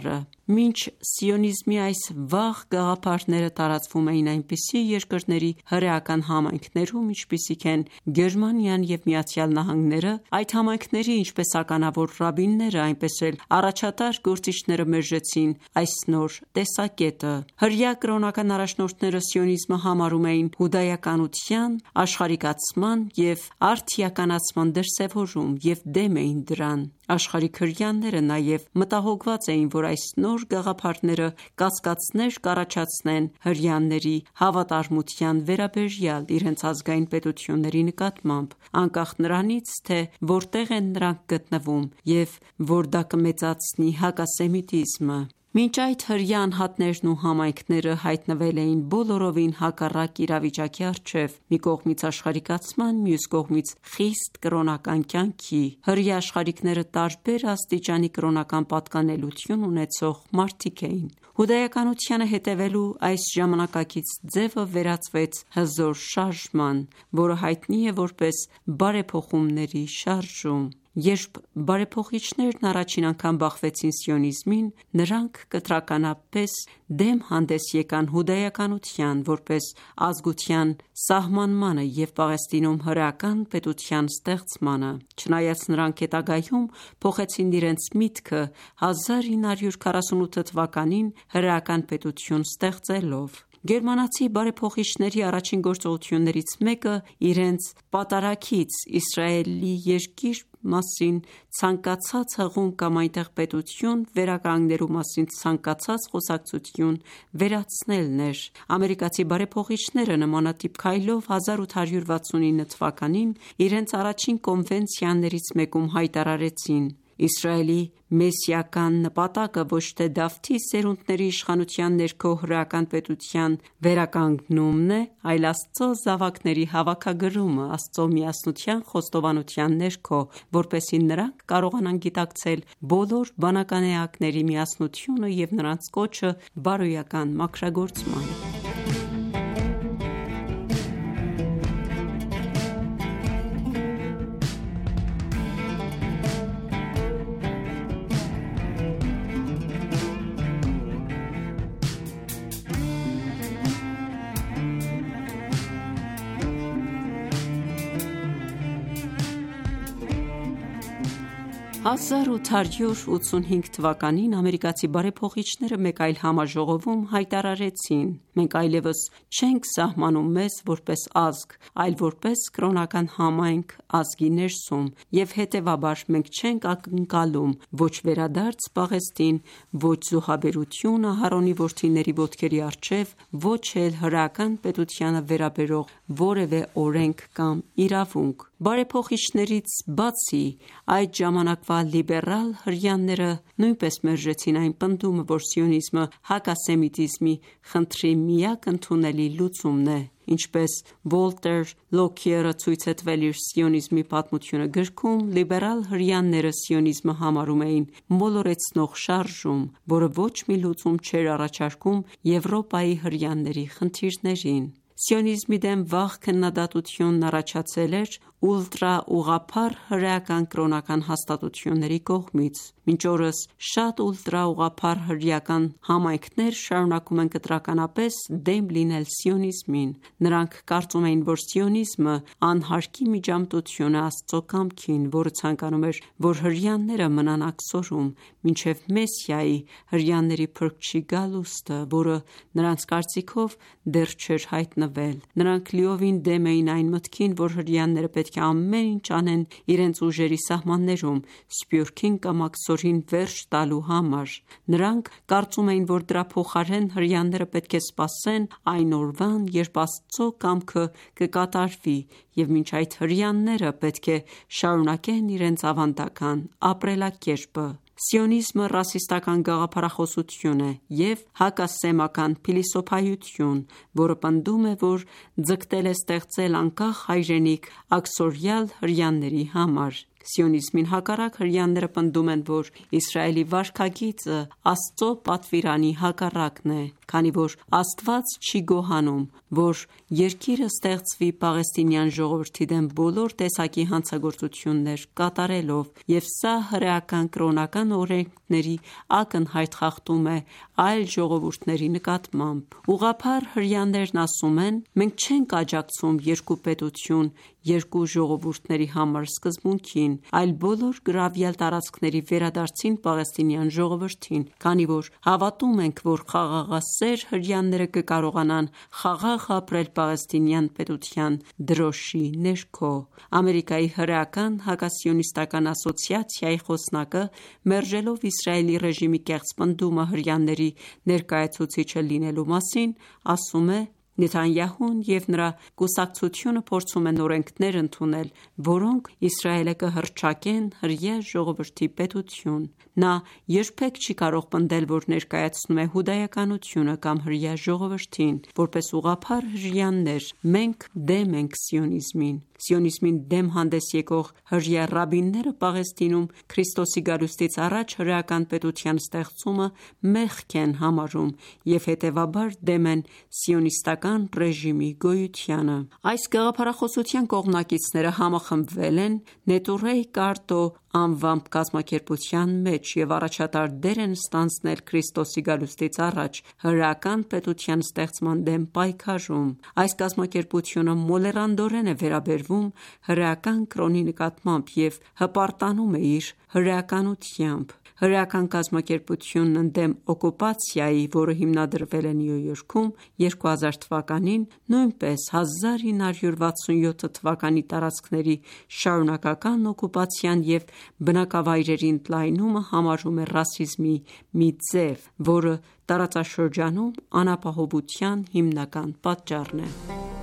Մինչ սիոնիզմի այս վաղ գաղափարները տարածվում էին այնպիսի երկրների հրեական համայնքներում, ինչպիսիք են Գերմանիան և Միացյալ Նահանգները, այդ համայնքների ինչպես ականավոր ռաբինները, այնպես էլ առաջատար գործիչները մերժեցին այս նոր տեսակետը։ Հրեա կրոնական առաջնորդները սիոնիզմը համարում էին հուդայականության, աշխարհիկացման և արդիականացման դրսևորում և դեմ էին դրան։ Աշխարհիկ հրեաները նաև մտահոգված էին, որ այս նոր գաղափարները կասկածներ կառաջացնեն հրեաների հավատարմության վերաբերյալ իրենց ազգային պետությունների նկատմամբ, անկախ նրանից, թե որտեղ են նրանք գտնվում և որ դա կմեծացնի հակասեմիտիզմը։ Մինչ այդ հրեա անհատներն ու համայնքները հայտնվել էին բոլորովին հակառակ իրավիճակի առջև՝ մի կողմից աշխարհիկացման, մյուս կողմից խիստ կրոնական կյանքի։ Հրեա աշխարհիկները տարբեր աստիճանի կրոնական պատկանելություն ունեցող մարդիկ էին։ Հուդայականությանը հետևելու այս ժամանակակից ձևը վերածվեց հզոր շարժման, որը հայտնի է որպես բարեփոխումների շարժում։ Երբ բարեփոխիչներն առաջին անգամ բախվեցին սիոնիզմին, նրանք կտրականապես դեմ հանդես եկան հուդայականության որպես ազգության սահմանմանը և Պաղեստինում հրեական պետության ստեղծմանը։ Չնայած նրանք հետագայում փոխեցին իրենց միտքը հազար ինը հարյուր քառասունութ թվականին հրեական պետություն ստեղծելով։ Գերմանացի բարեփոխիչների առաջին գործողություններից մեկը իրենց պատարագից Իսրայելի երկիր մասին ցանկացած հղում կամ այնտեղ պետություն վերականգնելու մասին ցանկացած խոսակցություն վերացնելն էր։ Ամերիկացի բարեփոխիչները նմանատիպ քայլով հազար ութ հարյուր վաթսունինը թվականին իրենց առաջին կոնվենցիաներից մեկում հայտարարեցին. «Իսրայելի մեսիական նպատակը ոչ թե Դավթի սերունդների իշխանության ներքո հրեական պետության վերականգնումն է, այլ Աստծո զավակների հավաքագրումը Աստծո միասնության խոստովանության ներքո, որպեսզի նրանք կարողանան գիտակցել բոլոր բանական էակների միասնությունը և նրանց կոչը բարոյական մաքրագործման»։ հազար ութ հարյուր ութսունհինգ թվականին ամերիկացի բարեփոխիչները մեկ այլ համաժողովում հայտարարեցին. «Մենք այլևս չենք սահմանում մեզ որպես ազգ, այլ որպես կրոնական համայնք ազգի ներսում, և հետևաբար մենք չենք ակնկալում ոչ վերադարձ Պաղեստին, ոչ զոհաբերություն Ահարոնի որդիների ոտքերի առջև, ոչ էլ հրեական պետությանը վերաբերող որևէ օրենք կամ իրավունք»։ Բարեփոխիչներից բացի, այդ ժամանակվա լիբերալ հրեաները նույնպես մերժեցին այն պնդումը, որ սիոնիզմը հակասեմիտիզմի խնդրի միակ ընդունելի լուծումն է։ Ինչպես Վոլտեր Լոքիերը ցույց է տվել իր «Սիոնիզմի պատմությունը» գրքում, լիբերալ հրեաները սիոնիզմը համարում էին մոլորեցնող շարժում, որը ոչ մի լուծում չէր առաջարկում Եվրոպայի հրեաների խնդիրներին։ Սիոնիզմի դեմ վաղ քննադատությունն առաջացել էր ուլտրաուղղափառ հրեական կրոնական հաստատությունների կողմից։ Մինչ օրս շատ ուլտրաուղղափառ հրեական համայնքներ շարունակում են կտրականապես դեմ լինել սիոնիզմին։ Նրանք կարծում էին, որ սիոնիզմը անհարկի միջամտություն է Աստծո կամքին, որը ցանկանում էր, որ հրեաները մնան աքսորում, մինչև Մեսիայի՝ հրեաների փրկչի գալուստը, որը նրանց կարծիքով դեռ չէր հայտնվել։ Նրանք լիովին դեմ էին այն մտքին, որ հրեաները պետք է ամեն ինչ անեն իրենց ուժերի սահմաններում՝ սփյուռքին կամ աքսորին վերջ տալու համար։ Նրանք կարծում էին, որ դրա փոխարեն հրեաները պետք է սպասեն այն օրվան, երբ Աստծո կամքը կկատարվի, և մինչ այդ հրեաները պետք է շարունակեն իրենց ավանդական ապրելակերպը։ Սիոնիզմը ռասիստական գաղափարախոսություն է և հակասեմական փիլիսոփայություն, որը պնդում է, որ ձգտել է ստեղծել անկախ հայրենիք աքսորյալ հրեաների համար։ Սիոնիզմին հակառակ հրեաները պնդում են, որ Իսրայելի վարքագիծը Աստծո պատվիրանի հակառակն է, քանի որ Աստված չի գոհանում, որ երկիրը ստեղծվի պաղեստինյան ժողովրդի դեմ բոլոր տեսակի հանցագործություններ կատարելով, և սա հրեական կրոնական օրենքների ակնհայտ խախտում է այլ ժողովուրդների նկատմամբ։ Ուղղափառ հրեաներն ասում են. մենք չենք աջակցում երկու պետություն, երկու ժողովուրդների համար սկզբունքին, այլ բոլոր գրավյալ տարածքների վերադարձին պաղեստինյան ժողովրդին, քանի որ հավատում ենք, որ խաղաղասեր հրեաները կկարողանան խաղաղ ապրել պաղեստինյան պետության դրոշի ներքո։ Ամերիկայի հրեական հակասիոնիստական ասոցիացիայի խոսնակը, մերժելով Իսրայելի ռեժիմի կեղծ պնդումը հրեաների ներկայացուցիչը լինելու մասին, ասում է. Նեթանյահուն և նրա կուսակցությունը փորձում են օրենքներ ընդունել, որոնք Իսրայելը կհռչակեն հրեա ժողովրդի պետություն։ Նա երբեք չի կարող պնդել, որ ներկայացնում է հուդայականությունը կամ հրեա ժողովրդին։ Որպես ուղղափառ հրեաներ, մենք դեմ ենք սիոնիզմին։ Սիոնիզմին դեմ հանդես եկող հրեա ռաբինները Պաղեստինում Քրիստոսի գալուստից առաջ հրեական պետության ստեղծումը մեղք են համարում և հետևաբար դեմ են սիոնիստական ռեժիմի գոյությանը։ Այս գաղափարախոսության կողմնակիցները համախմբվել են Նետուրեյ Կարտո անվամբ կազմակերպության մեջ և առաջատար դեր են ստանձնել Քրիստոսի գալուստից առաջ հրեական պետության ստեղծման դեմ պայքարում։ Այս կազմակերպությունը մոլեռանդորեն է վերաբերվում հրեական կրոնի նկատմամբ և հպարտանում է իր հրեականությամբ։ Հրեական կազմակերպությունն ընդդեմ օկուպացիայի, որը հիմնադրվել է Նյու Յորքում երկու հազար թվականին, նույնպես հազար ինը հարյուր վաթսունյոթ թվականի տարածքների շարունակական օկուպացիան և բնակավայրերի ընդլայնումը համարում է ռասիզմի մի ձև, որը տարածաշրջանում անապահովության հիմնական պատճառն է։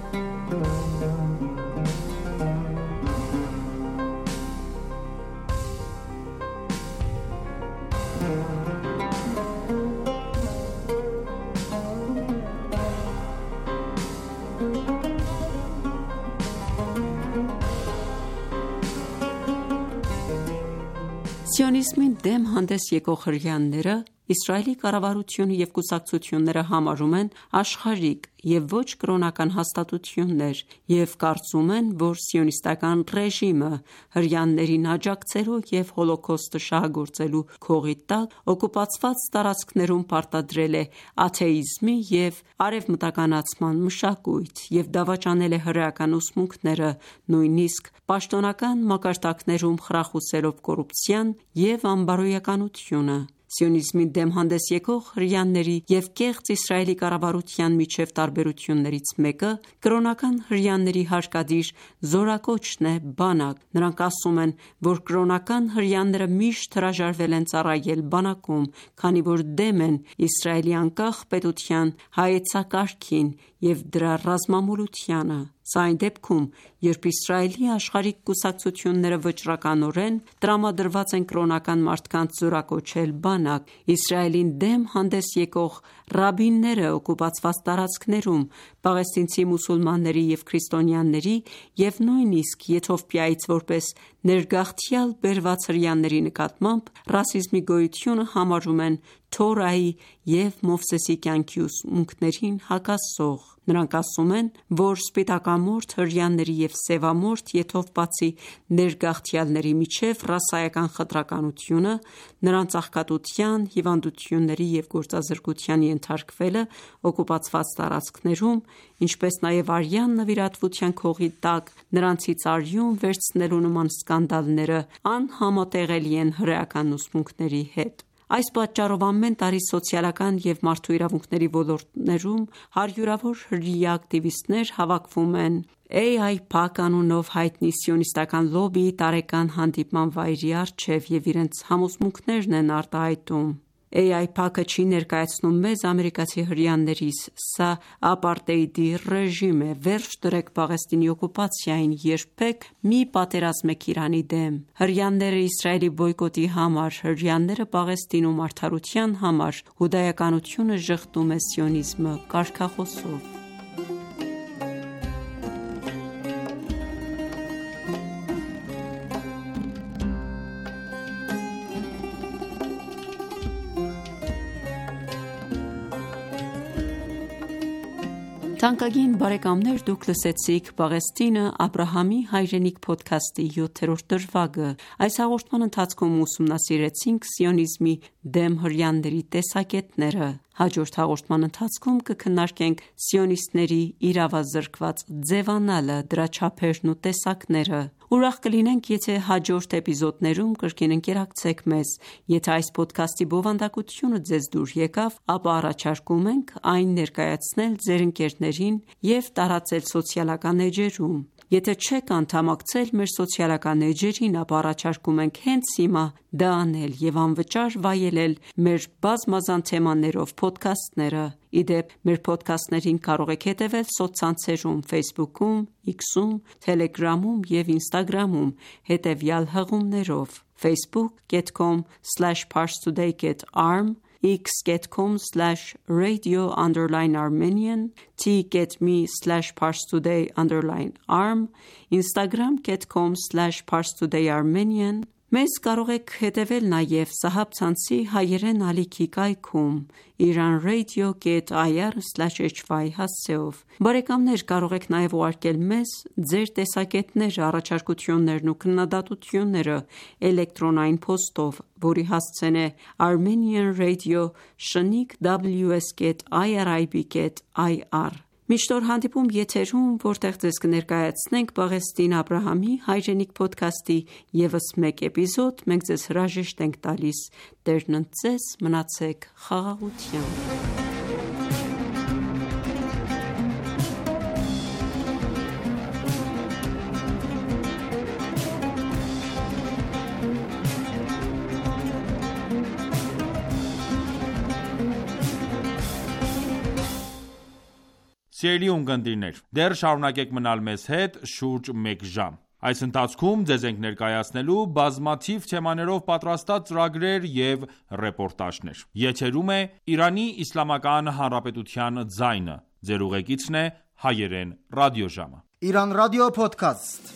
Սիոնիզմին դեմ հանդես եկող հրեաները Իսրայելի կառավարությունը և կուսակցությունները համարում են աշխարհիկ և ոչ կրոնական հաստատություններ և կարծում են, որ սիոնիստական ռեժիմը հրեաներին աջակցելու և Հոլոքոստը շահագործելու քողի տակ օկուպացված տարածքներում պարտադրել է աթեիզմի և արևմտականացման մշակույթ և դավաճանել է հրեական ուսմունքները, նույնիսկ պաշտոնական մակարդակներում խրախուսելով կոռուպցիան և անբարոյականությունը։ Սիոնիզմին դեմ հանդես եկող հրեաների և կեղծ Իսրայելի կառավարության միջև տարբերություններից մեկը կրոնական հրեաների հարկադիր զորակոչն է բանակ։ Նրանք ասում են, որ կրոնական հրեաները միշտ հրաժարվել են ծառայել բանակում, քանի որ դեմ են Իսրայելի անկախ պետության հայեցակարգին և դրա ռազմամոլությանը։ Սա այն դեպքում, երբ Իսրայելի աշխարհիկ կուսակցությունները վճռականորեն տրամադրված են կրոնական մարդկանց զորակոչել բանակ։ Իսրայելին դեմ հանդես եկող ռաբինները օկուպացված տարածքներում պաղեստինցի մուսուլմանների և քրիստոնյաների և նույնիսկ Եթովպիայից որպես ներգաղթյալ բերված հրեաների նկատմամբ ռասիզմի գոյությունը համարում են Թորայի և Մովսեսի կյանքի ուսմունքներին հակասող։ Նրանք ասում են, որ սպիտակամորթ հրեաների և սևամորթ եթովպացի ներգաղթյալների միջև ռասայական խտրականությունը, նրանց աղքատության, հիվանդությունների և գործազրկության ենթարկվելը օկուպացված տարածքներում, ինչպես նաև արյան նվիրատվության քողի տակ նրանցից արյուն վերցնելու նման սկանդալները անհամատեղելի են հրեական ուսմունքների հետ։ Այս պատճառով ամեն տարի սոցիալական և մարդու իրավունքների ոլորտներում հարյուրավոր հրեա ակտիվիստներ հավաքվում են Էյ Այ Փ Ա Կ անունով հայտնի սիոնիստական լոբբիի տարեկան հանդիպման վայրի առջև և իրենց համոզմունքներն են արտահայտում։ Էյ Այ Փ Ա Կ-ը չի ներկայացնում մեզ ամերիկացի հրեաներիս, սա ապարտեիդի ռեժիմ է, վերջ դրեք Պաղեստինի օկուպացիային, երբեք մի պատերազմեք Իրանի դեմ։ Հրեաները Իսրայելի բոյկոտի համար, հրեաները Պաղեստինում արդարության համար, հուդայականությունը ժխտում է սիոնիզմը կարգախոսով։ Թանկագին բարեկամներ, դուք լսեցիք Պաղեստինը Աբրահամի հայրենիք փոդքասթի յոթերորդ դրվագը։ Այս հաղորդման ընթացքում ուսումնասիրեցինք սիոնիզմի դեմ հրեաների տեսակետները։ Հաջորդ հաղորդման ընթացքում կքննարկենք սիոնիստների իրավազրկված ձևանալը, դրա չափերն ու տեսակները։ Ուրախ կլինենք, եթե հաջորդ էպիզոդներում կրկին ընկերակցեք մեզ։ Եթե այս փոդքասթի բովանդակությունը ձեզ դուր եկավ, ապա առաջարկում ենք այն ներկայացնել ձեր ընկերներին և տարածել սոցիալական էջերում։ Եթե չեք անդամակցել մեր սոցիալական էջերին, ապա առաջարկում ենք հենց հիմա դա անել և անվճար վայելել մեր բազմազան թեմաներով փոդքասթները։ Ի դեպ, մեր փոդքասթներին կարող եք հետևել սոցցանցերում Facebook-ում, X-ում, Telegram-ում և Instagram-ում հետևյալ հղումներով՝ facebook.com slash parstoday.arm, x.com slash radio underline armenian, t.me slash parstoday underline arm, instagram.com slash parstoday armenian։ Մեզ կարող եք հետևել նաև Սահաբ ցանցի հայերեն ալիքի կայքում iranradio dot i r slash h y հասցեով։ Բարեկամներ, կարող եք նաև ուղարկել մեզ ձեր տեսակետները, առաջարկություններն ու քննադատությունները էլեկտրոնային փոստով, որի հասցեն է armenian radio շնիկ w s dot i r i b dot i r։ Մինչ նոր հանդիպում եթերում, որտեղ ձեզ կներկայացնենք Պաղեստին Աբրահամի հայրենիք փոդքասթի ևս մեկ էպիզոդ, մենք ձեզ հրաժեշտ ենք տալիս։ Տերն ընդ ձեզ, մնացեք խաղաղությամբ։ Սիրելի ունկնդիրներ, դեռ շարունակեք մնալ մեզ հետ շուրջ մեկ ժամ։ Այս ընթացքում ձեզ ենք ներկայացնելու բազմաթիվ թեմաներով պատրաստած ծրագրեր և ռեպորտաժներ։ Եթերում է Իրանի Իսլամական Հանրապետության ձայնը։ Ձեր ուղեկիցն է հայերեն ռադիոժամը։ Իրան ռադիո փոդքասթ։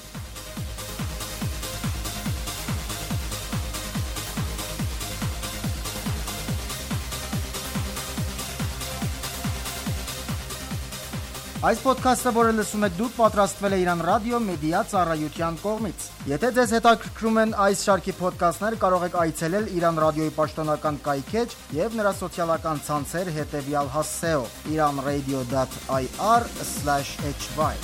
Այս ոդքասթը, որը լսում եք դուք, պատրաստվել է Իրան ռադիո մեդիա ծառայության կողմից։ Եթե ձեզ հետաքրքրում են այս շարքի ոդքասթներ, կարող եք այցելել Իրան ռադիոյի պաշտոնական կայքէջ և նրա սոցիալական ցանցեր հետևյալ հասցեով՝ iranradio dot i r slash h y։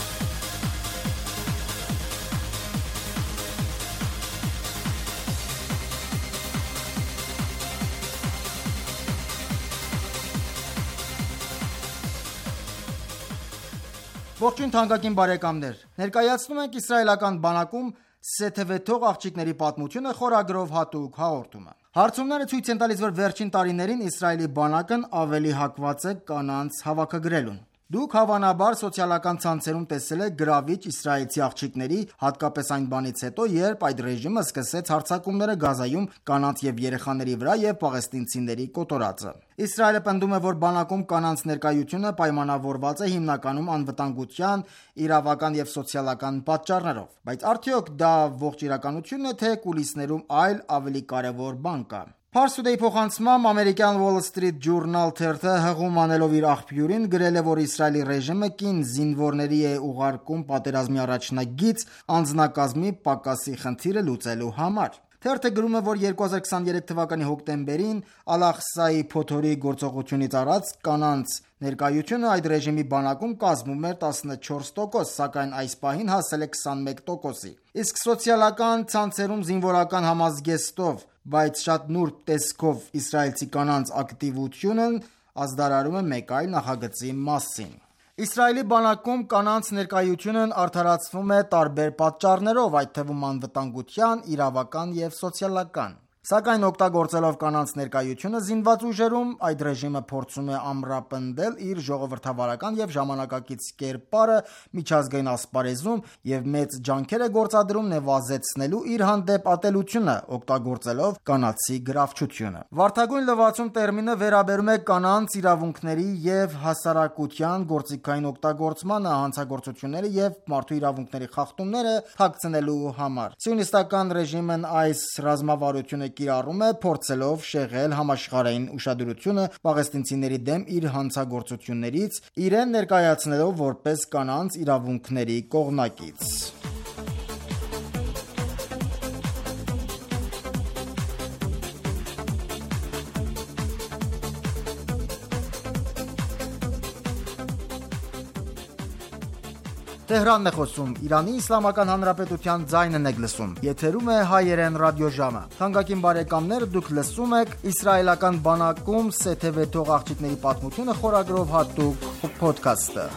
Ողջույն թանկագին բարեկամներ, ներկայացնում ենք իսրայելական բանակում սեթևեթող աղջիկների պատմությունը խորագրով հատուկ հաղորդումը։ Հարցումները ցույց են տալիս, որ վերջին տարիներին Իսրայելի բանակն ավելի հակված է կանանց հավաքագրելուն։ Դուք հավանաբար սոցիալական ցանցերում տեսել եք գրավիչ իսրայելցի աղջիկների, հատկապես այն բանից հետո, երբ այդ ռեժիմը սկսեց հարձակումները Գազայում կանանց և երեխաների վրա և պաղեստինցիների կոտորածը։ Իսրայելը պնդում է, որ բանակում կանանց ներկայությունը պայմանավորված է հիմնականում անվտանգության, իրավական և սոցիալական պատճառներով։ Բայց արդյոք դա ողջ իրականությունն է, թե կուլիսներում այլ ավելի կարևոր բան կա։ Pars Today փոխանցմամբ ամերիկյան Wall Street Journal թերթը հղում անելով իր աղբյուրին գրել է, որ Իսրայելի ռեժիմը կին զինվորների է ուղարկում պատերազմի առաջնագիծ անձնակազմի պակասի խնդիրը լուծելու համար։ Թերթը գրում է, որ երկու հազար քսաներեք թվականի հոկտեմբերին Ալ-Աղսայի փոթորի գործողությունից առաջ կանանց ներկայությունը այդ ռեժիմի բանակում կազմում էր տասնչորս տոկոս, սակայն այս պահին հասել է քսանմեկ տոկոսի։ Իսկ սոցիալական ցանցերում զինվորական համազգեստով, բայց շատ նուրբ տեսքով իսրայելցի կանանց ակտիվությունն ազդարարում է մեկ այլ նախագծի մասին։ Իսրայելի բանակում կանանց ներկայությունն արդարացվում է տարբեր պատճառներով, այդ թվում անվտանգության, իրավական և սոցիալական։ Սակայն օգտագործելով կանանց ներկայությունը զինված ուժերում, այդ ռեժիմը փորձում է ամրապնդել իր ժողովրդավարական և ժամանակակից կերպարը միջազգային ասպարեզում և մեծ ջանքեր է գործադրում նվազեցնելու իր հանդեպ ատելությունը, օգտագործելով կանացի գրավչությունը։ Վարդագույն լվացում տերմինը վերաբերում է կանանց իրավունքների և հասարակության գործիքային օգտագործմանը, հանցագործությունները և մարդու իրավունքների խախտումները թաքցնելու համար։ Սիոնիստական ռեժիմն այս ռազմավարությունը կիրառում է, փորձելով շեղել համաշխարհային ուշադրությունը պաղեստինցիների դեմ իր հանցագործություններից, իրեն ներկայացնելով որպես կանանց իրավունքների կողմնակից։ Տեհրանն է խոսում, Իրանի Իսլամական Հանրապետության ձայնն եք լսում, եթերում է հայերեն ռադիոժամը։ Թանկագին բարեկամներ, դուք լսում եք իսրայելական բանակում սեթեվետող աղջիկների պատմությունը խորագրով հատուկ փոդքասթը։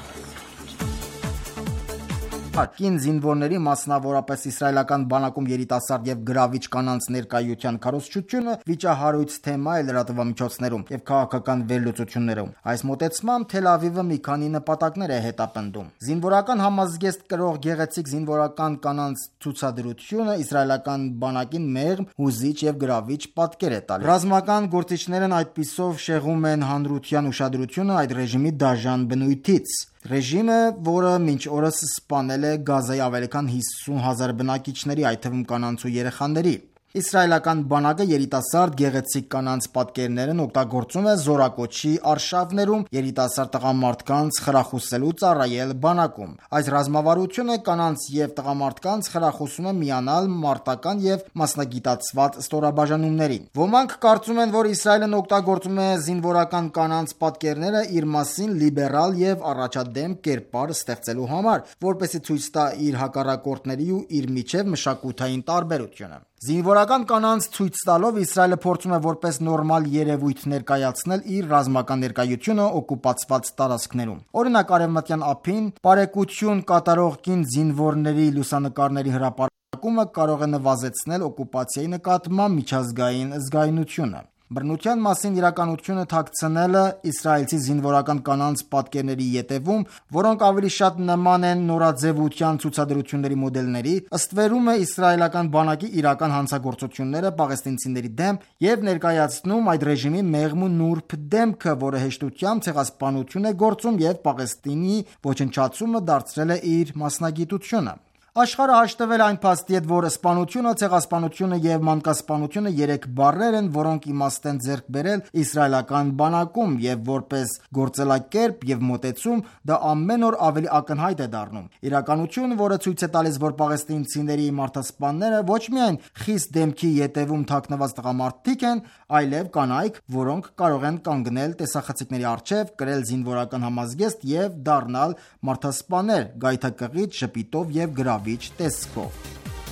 Կին զինվորների, մասնավորապես իսրայելական բանակում երիտասարդ եւ գրավիչ կանանց ներկայության քարոզչությունը վիճահարույց թեմա է լրատվամիջոցներում եւ քաղաքական վերլուծություններում։ Այս մոտեցմամբ Թել Ավիվը մի քանի նպատակներ է հետապնդում։ Զինվորական համազգեստ կրող գեղեցիկ զինվորական կանանց ցուցադրությունը իսրայելական բանակին մեղմ, հուզիչ եւ գրավիչ պատկեր է տալիս։ Ռազմական գործիչներն այդպիսով շեղում են հանրության ուշադրությունը այդ ռեժիմի դաժան բնույթից։ Ռեժիմը, որը մինչ օրս սպանել է Գազայի ավելի քան հիսուն հազար բնակիչների, այդ թվում կանանց ու երեխաների։ Իսրայելական բանակը երիտասարդ գեղեցիկ կանանց պատկերներն օգտագործում է զորակոչի արշավներում երիտասարդ տղամարդկանց խրախուսելու ծառայել բանակում։ Այս ռազմավարությունը կանանց եւ տղամարդկանց խրախուսում է միանալ մարտական եւ մասնագիտացված ստորաբաժանումներին։ Ոմանք կարծում են, որ Իսրայելն օգտագործում է զինվորական կանանց պատկերները իր մասին լիբերալ եւ առաջադեմ կերպար ստեղծելու համար, որպեսզի ցույց տա իր հակառակորդների ու իր միջև մշակութային տարբերությունը։ Զինվորական կանանց ցույց տալով Իսրայելը փորձում է որպես նորմալ երևույթ ներկայացնել իր ռազմական ներկայությունը օկուպացված տարածքներում։ Օրինակ, Արևմտյան ափին պարեկություն կատարող կին զինվորների լուսանկարների հրապարակումը կարող է նվազեցնել օկուպացիայի նկատմամբ միջազգային զգայունությունը։ Բռնության մասին իրականությունը թաքցնելը իսրայելցի զինվորական կանանց պատկերների ետևում, որոնք ավելի շատ նման են նորաձևության ցուցադրությունների մոդելների, ըստ վերում է իսրայելական բանակի իրական հանցագործությունները պաղեստինցիների դեմ եւ ներկայացնում այդ ռեժիմի մեղմ ու նուրբ դեմքը, որը հեշտությամբ ցեղասպանություն է գործում եւ Պաղեստինի ոչնչացումը դարձրել է իր մասնագիտությունը։ Աշխարհը հաշտվել այն փաստի հետ, որ սպանությունը, ցեղասպանությունը եւ մանկասպանությունը երեք բառեր են, որոնք իմաստ են ձեռք բերել իսրայելական բանակում եւ որպես գործելակերպ եւ մոտեցում դա ամեն օր ավելի ակնհայտ է դառնում։ Իրականություն, որը ցույց է տալիս, որ պաղեստինցիների մարդասպանները ոչ միայն խիստ դեմքի ետևում թաքնված տղամարդիկ են, այլև կանայք, որոնք կարող են կանգնել տեսախցիկների առջև, կրել զինվորական համազգեստ եւ դառնալ մարդասպաներ, գայթակղիչ, ժպիտով եւ գրավիչ տեսքով։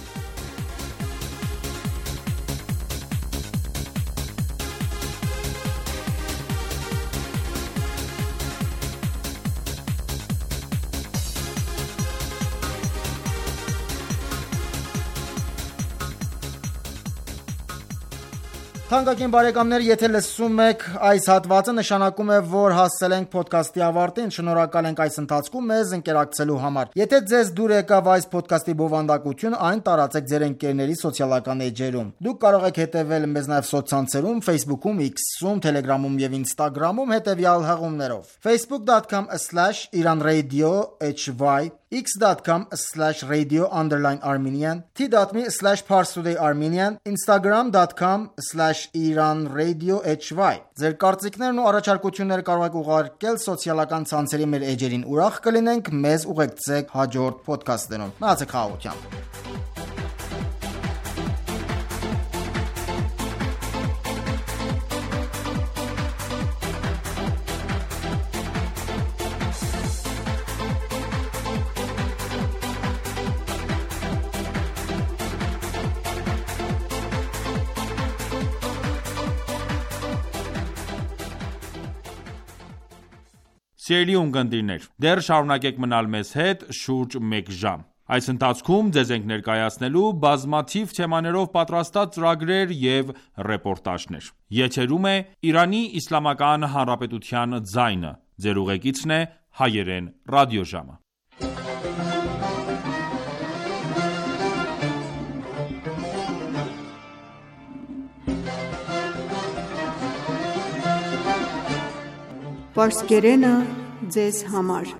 Թանկագին բարեկամներ, եթե լսում եք այս հատվածը, նշանակում է, որ հասել ենք ոդքասթի ավարտին։ Շնորհակալ ենք այս ընթացքում մեզ ընկերակցելու համար։ Եթե ձեզ դուր եկավ այս ոդքասթի բովանդակությունը, այն տարածեք ձեր ընկերների սոցիալական էջերում։ Դուք կարող եք հետևել մեզ նաև սոցցանցերում, Facebook-ում, X-ում, Telegram-ում եւ Instagram-ում հետևյալ հղումներով. facebook dot com slash iran radio h y x dot com slash radio underline armenian t dot m e slash parstoday armenian instagram dot com slash iran radio h y Ձեր կարծիքներն ու առաջարկությունները կարող եք ուղարկել սոցիալական ցանցերի մեր էջերին։ Ուրախ կլինենք մեզ ուղեկցեք հաջորդ ոդքասթերում։ Մնացեք խաղաղությամբ։ Սիրելի ունկնդիրներ, դեռ շարունակեք մնալ մեզ հետ շուրջ մեկ ժամ։ Այս ընթացքում ձեզ ենք ներկայացնելու բազմաթիվ թեմաներով պատրաստած ծրագրեր եւ ռեպորտաժներ։ Եթերում է Իրանի Իսլամական Հանրապետության ձայնը։ Ձեր ուղեկիցն է հայերեն ռադիոժամը։ Պարսկերենը ձեզ համար։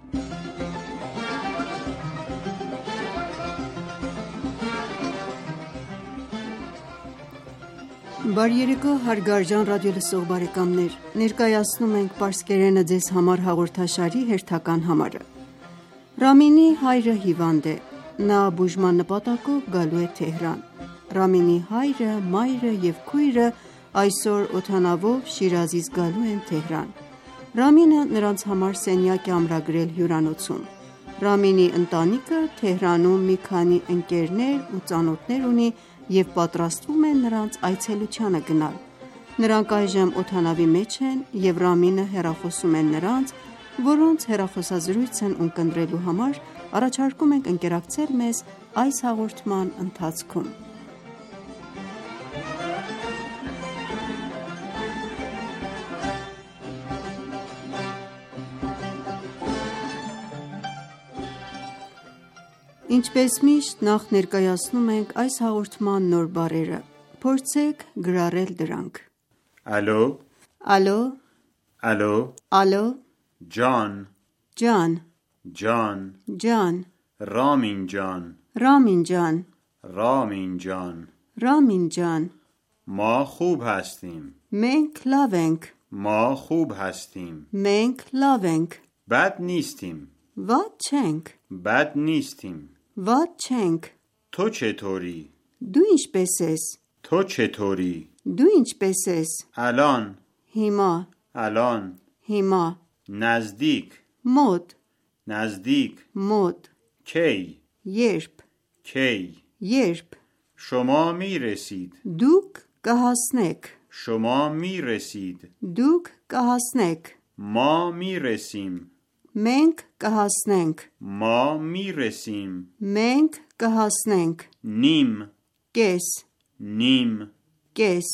Բարերեկո հարգարժան ռադիոլսող բարեկամներ, ներկայացնում ենք պարսկերենը ձեզ համար հաղորդաշարի հերթական համարը։ Ռամինի հայրը հիվանդ է, նա բուժման նպատակով գալու է Թեհրան։ Ռամինի հայրը, մայրը և քույրը այսօր օդանավով Շիրազից գալու են Թեհրան։ Ռամինը նրանց համար սենյակ է ամրագրել հյուրանոցում։ Ռամինի ընտանիքը Թեհրանում մի քանի ընկերներ ու ծանոթներ ունի և պատրաստվում են նրանց այցելությանը գնալ։ Նրանք այժմ օդանավի մեջ են և Ռամինը հեռախոսում է նրանց, որոնց հեռախոսազրույց են ունկնդրելու համար առաջարկում ենք ընկերակցել մեզ այս հաղորդման ընթացքում։ Ինչպես միշտ նախ ներկայացնում ենք այս հաղորդման նոր բառերը։ Փորձեք գրառել դրանք։ Ալո, Ալո, ալո, ալո, ջան, ջան, ջան, ջան, رامین جان، Ռամին ջան, رامین جان، Ռամին ջան, ما خوب هستیم، մենք լավ ենք, ما خوب هستیم، մենք լավ ենք, بد نیستیم، վատ չենք, بد نیستیم. վատ չենք, تو چطوری؟ դու ինչպես ես, تو چطوری؟ դու ինչպես ես, الان، հիմա, الان، հիմա, نزدیک، մոտ, نزدیک، մոտ, کی، երբ, کی، երբ, شما می رسید، դուք կհասնեք, شما می رسید، դուք կհասնեք, ما می رسیم، մենք կհասնենք, ما می رسیم، մենք կհասնենք, نیم، կես, نیم، կես,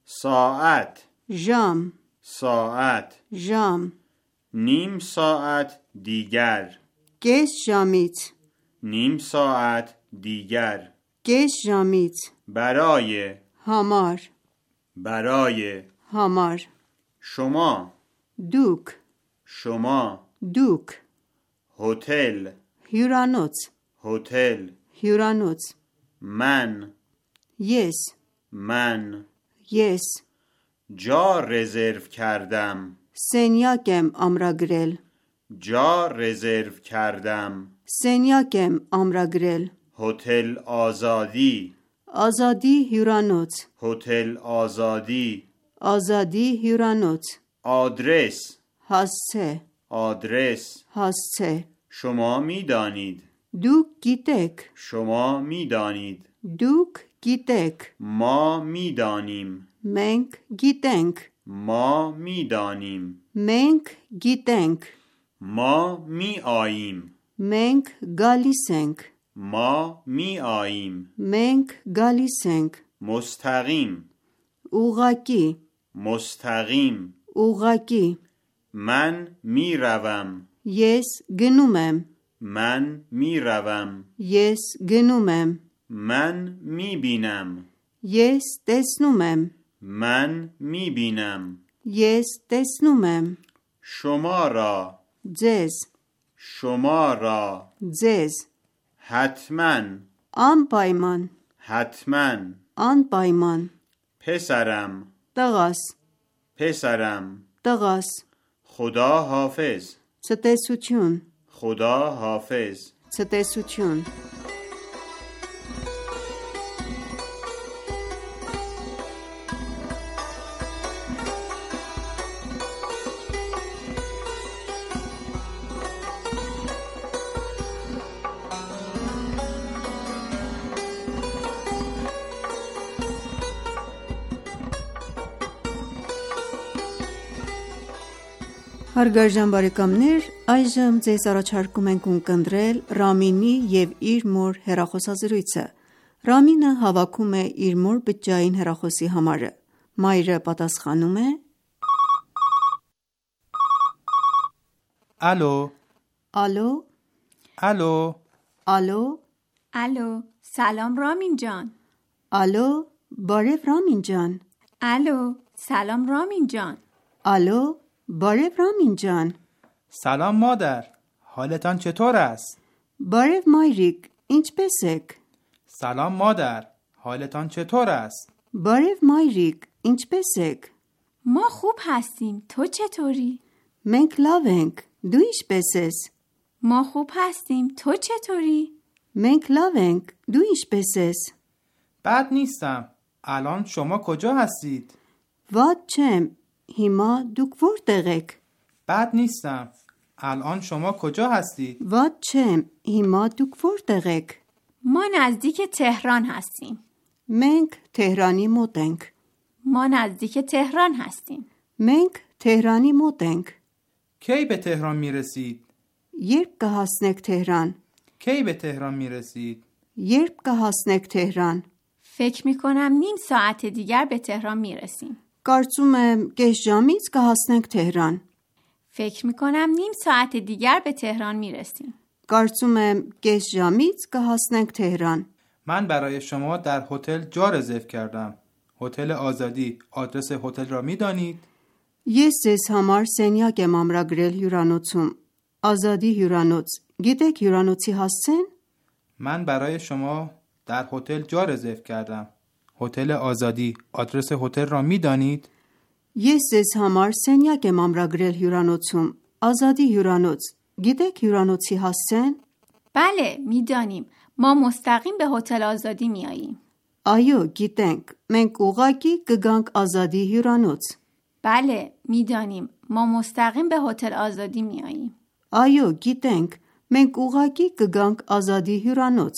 ساعت، ժամ, ساعت، ժամ, نیم ساعت دیگر، կես ժամից, نیم ساعت دیگر، կես ժամից, برای، համար, برای، համար, شما، դուք, شما، դուք, هتل، հյուրանոց, هتل، հյուրանոց, من، ես, من، ես, جا رزرو کردم، սենյակ եմ ամրագրել, جا رزرو کردم، սենյակ եմ ամրագրել, هتل آزادی، ազատի հյուրանոց, هتل آزادی، ազատի հյուրանոց, آدرس، հասցե, آدرس، հասցե, شما می دانید، դուք գիտեք, شما می دانید، դուք գիտեք, ما می دانیم، մենք գիտենք, ما می دانیم، մենք գիտենք, ما می آییم، մենք գալիս ենք, ما می آییم، մենք գալիս ենք, مستقیم، ուղակի, مستقیم، ուղակի, من می روم، ես գնում եմ, من می روم، ես գնում եմ, من می بینم، ես տեսնում եմ, من می بینم، ես տեսնում եմ, شما را، ձեզ, شما را، ձեզ, حتما، անպայման, حتما، անպայման, پسرم، տղաս, پسرم، տղաս, خدا حافظ، ցտեսություն, خدا حافظ. ցտեսություն, Հարգարժան բարեկամներ, այժմ ձեզ առաջարկում ենք ունկնդրել Ռամինի և իր մոր հեռախոսազրույցը։ Ռամինը հավաքում է իր մոր բջջային հեռախոսի համարը։ Մայրը պատասխանում է. الو، Ալո, الو، ալո, الو، سلام رامین جان. ալո, բարև Ռամին ջան, الو، سلام رامین جان. ալո, բարև Ռամին ջան, سلام مادر، حالتان چطور است؟ բարև մայրիկ, ինչպես եք, سلام مادر، حالتان چطور است؟ Բարև մայրիկ, ինչպե՞ս եք։ ما خوب هستیم. تو چطوری؟ Մենք լավ ենք, դու ինչպե՞ս ես։ ما خوب هستیم. تو چطوری؟ Մենք լավ ենք, դու ինչպե՞ս ես։ بد نیستم. الان شما کجا هستید؟ Վատ չեմ, հիմա դուք որտեղ եք։ بد نیستم. الان شما کجا هستید؟ Վատ չեմ, հիմա դուք որտեղ եք։ ما نزدیک تهران هستیم. Մենք Թեհրանի մոտ ենք։ ما نزدیک تهران هستیم. Մենք Թեհրանի մոտ ենք։ کی به تهران می رسید؟ Երբ կհասնեք Թեհրան։ کی به تهران می رسید؟ Երբ կհասնեք Թեհրան։ فکر می کنم نیم ساعت دیگر به تهران می رسیم. Կարծում եմ կես ժամից կհասնենք Թեհրան։ فکر می کنم نیم ساعت دیگر به تهران می رسیم. Կարծում եմ կես ժամից կհասնենք Թեհրան։ من برای شما در هتل جا رزرو کردم. هتل آزادی. آدرس هتل را می دانید؟ Ես ձեզ համար սենյակ եմ ամրագրել հյուրանոցում։ Ազադի հյուրանոց։ Գիտեք հյուրանոցի հասցեն։ من برای شما در هتل جا رزرو کردم. هتل آزادی. آدرس هتل را می دانید؟ Ես ձեզ համար սենյակ եմ ամրագրել հյուրանոցում։ Ազադի հյուրանոց։ Գիտեք հյուրանոցի հասցեն։ بله می دانیم. ما مستقیم به هتل آزادی می آییم. Այո, գիտենք։ Մենք ուղղակի կգանք Ազադի հյուրանոց։ بله می دانیم. ما مستقیم به هتل آزادی می آییم. Այո, գիտենք։ Մենք ուղղակի կգանք Ազադի հյուրանոց։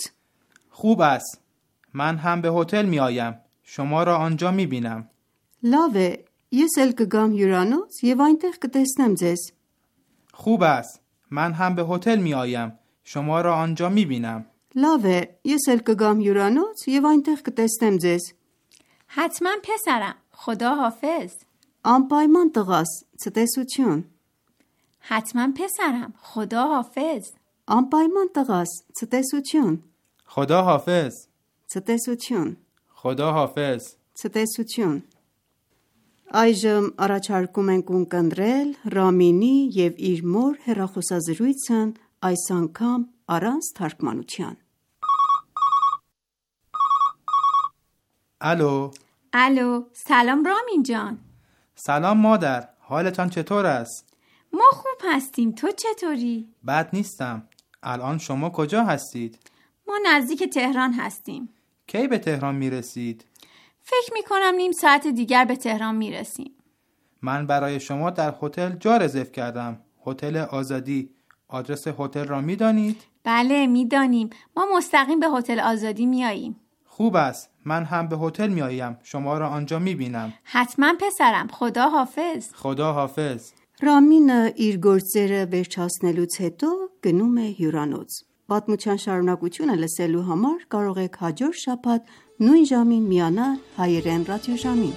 خوب است. من هم به هتل می آیم. شما را آنجا می بینم. Լավ է, ես էլ կգամ հյուրանոց եւ այնտեղ կտեսնեմ ձեզ։ خوب است. من هم به هتل می آیم. شما را آنجا می بینم. Լավ է, ես էլ կգամ հյուրանոց եւ այնտեղ կտեսնեմ ձեզ։ حتما پسرم. خدا حافظ. Անպայման տղաս, ցտեսություն։ حتما پسرم. خدا حافظ. Անպայման տղաս, ցտեսություն։ خدا حافظ. Ցտեսություն։ خدا حافظ. Ցտեսություն։ Այժմ առաջարկում ենք ունկնդրել Ռամինի եւ իր մոր հեռախոսազրույցն այս անգամ առանց թարգմանության։ الو. الو. سلام رامین جان. سلام مادر. حالتان چطور است؟ ما خوب هستیم. تو چطوری؟ بد نیستم. الان شما کجا هستید؟ ما نزدیک تهران هستیم. کی به تهران می رسید؟ فکر می کنم نیم ساعت دیگر به تهران می رسیم. من برای شما در هتل جا رزرو کردم. هتل آزادی. آدرس هتل را می دانید؟ بله می دانیم. ما مستقیم به هتل آزادی می آییم. خوب است. من هم به هتل می آیم. شما را آنجا می بینم. حتما پسرم. خدا حافظ. خدا حافظ. Ռամինը իր գործերը վերջացնելուց հետո գնում է հյուրանոց։ Պատմության շարունակությունը լսելու համար կարող եք հաջորդ շաբաթ նույն ժամին միանալ հայերեն ռադիոժամին։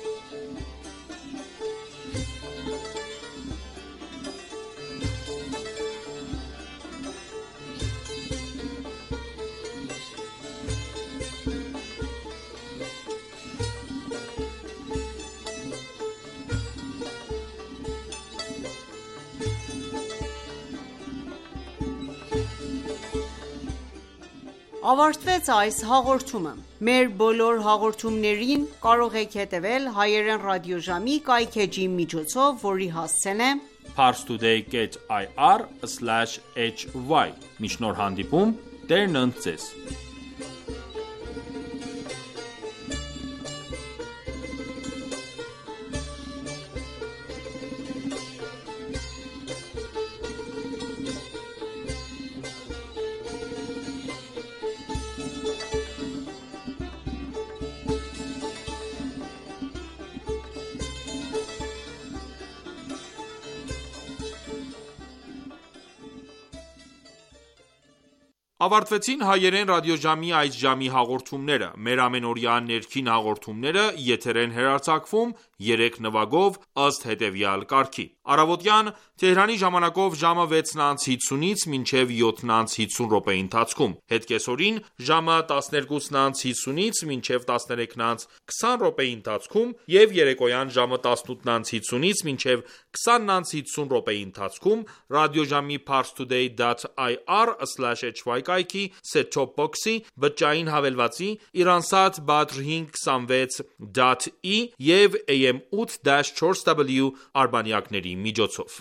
Ավարտվեց այս հաղորդումը։ Մեր բոլոր հաղորդումներին կարող եք հետևել հայերեն ռադիոժամի կայքէջի միջոցով, որի հասցեն է parstoday dot i r slash h y։ Մինչ նոր հանդիպում, Տերն ընդ ձեզ։ Ավարտվեցին հայերեն ռադիոժամի այս ժամի հաղորդումները։ Մեր ամենօրյա ներքին հաղորդումները եթեր են հեռարձակվում երեք նվագով ըստ հետևյալ կարգի. Առավոտյան Թեհրանի ժամանակով ժամը վեցն անց հիսունից մինչև յոթն անց հիսուն րոպեի ընթացքում, հետկեսօրին ժամը տասներկուսն անց հիսունից մինչև տասներեքն անց քսան րոպեի ընթացքում և երեկոյան ժամը տասնութն անց հիսունից մինչև քսանն անց հիսուն րոպեի ընթացքում ռադիոժամի parstoday dot i r slash h y կայքի set-top box-ի, բջջային հավելվածի, Iransat Badr հինգ քսանվեց dot i և A M eight dash four W արբանյակների միջոցով։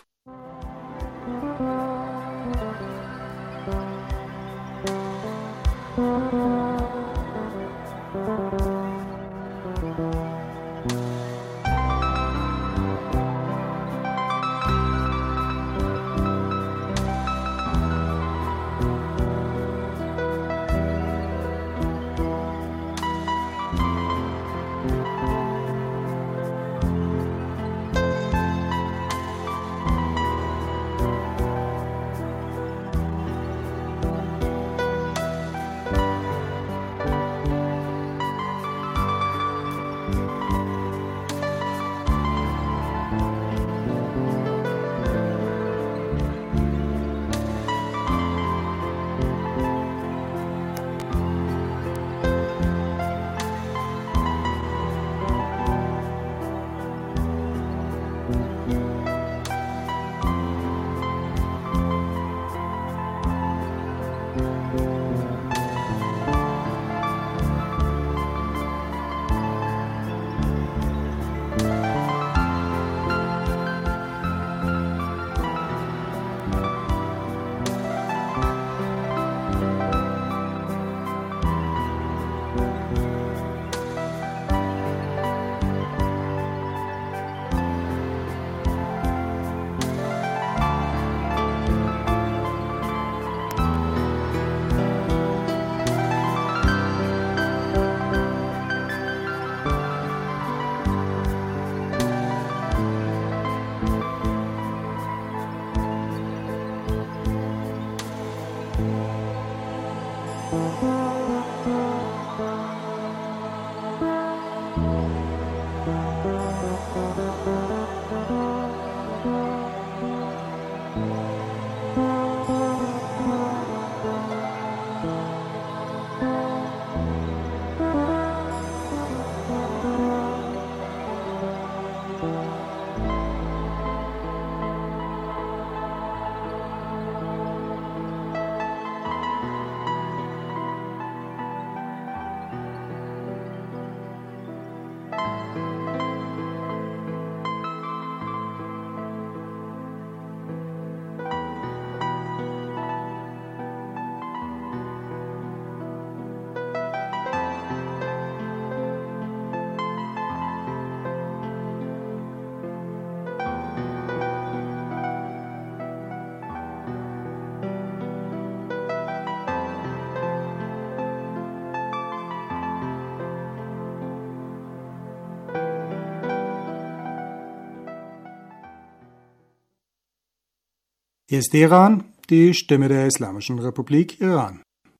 Hier ist Iran, die Stimme der Islamischen Republik Iran.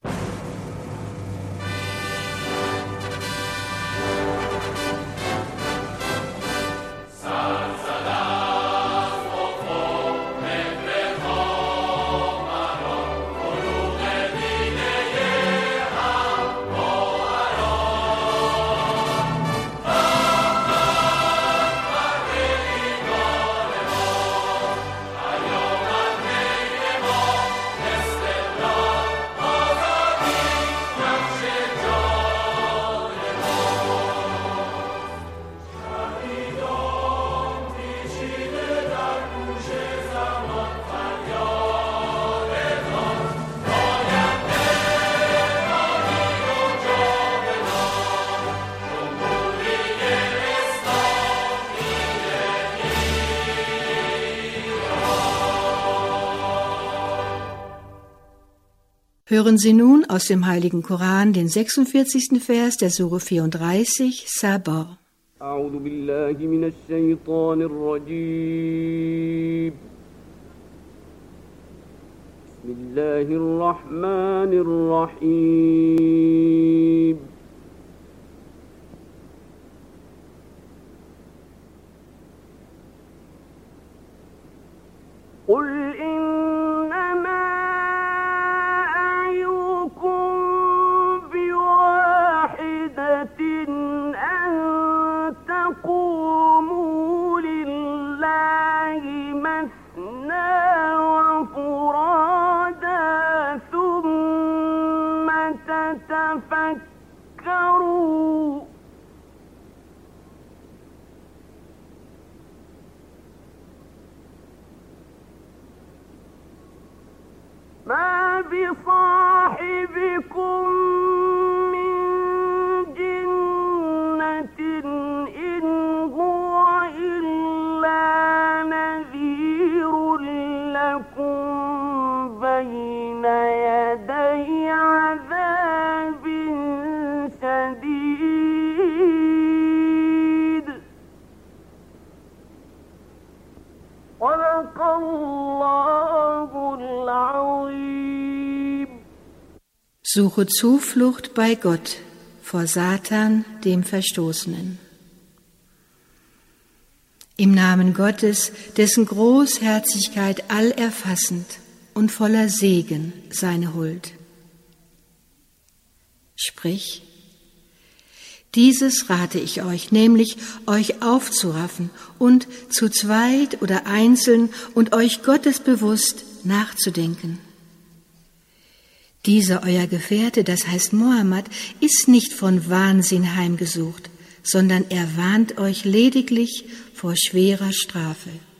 Hören Sie nun aus dem Heiligen Koran den sechsundvierzigsten Vers der Sure vierunddreißig, Saba. أعوذ بالله من الشيطان الرجيم بسم الله الرحمن الرحيم تفكروا ما بصاحبكم من جنة إن هو إلا نذير لكم بين يدي عذاب شديد صدق الله العظيم. Suche Zuflucht bei Gott vor Satan, dem Verstoßenen. Im Namen Gottes, dessen Großherzigkeit allerfassend und voller Segen seine Huld. Sprich, dieses rate ich euch, nämlich euch aufzuraffen und zu zweit oder einzeln und euch gottesbewusst nachzudenken. Dieser euer Gefährte, das heißt Mohammed, ist nicht von Wahnsinn heimgesucht, sondern er warnt euch lediglich vor schwerer Strafe.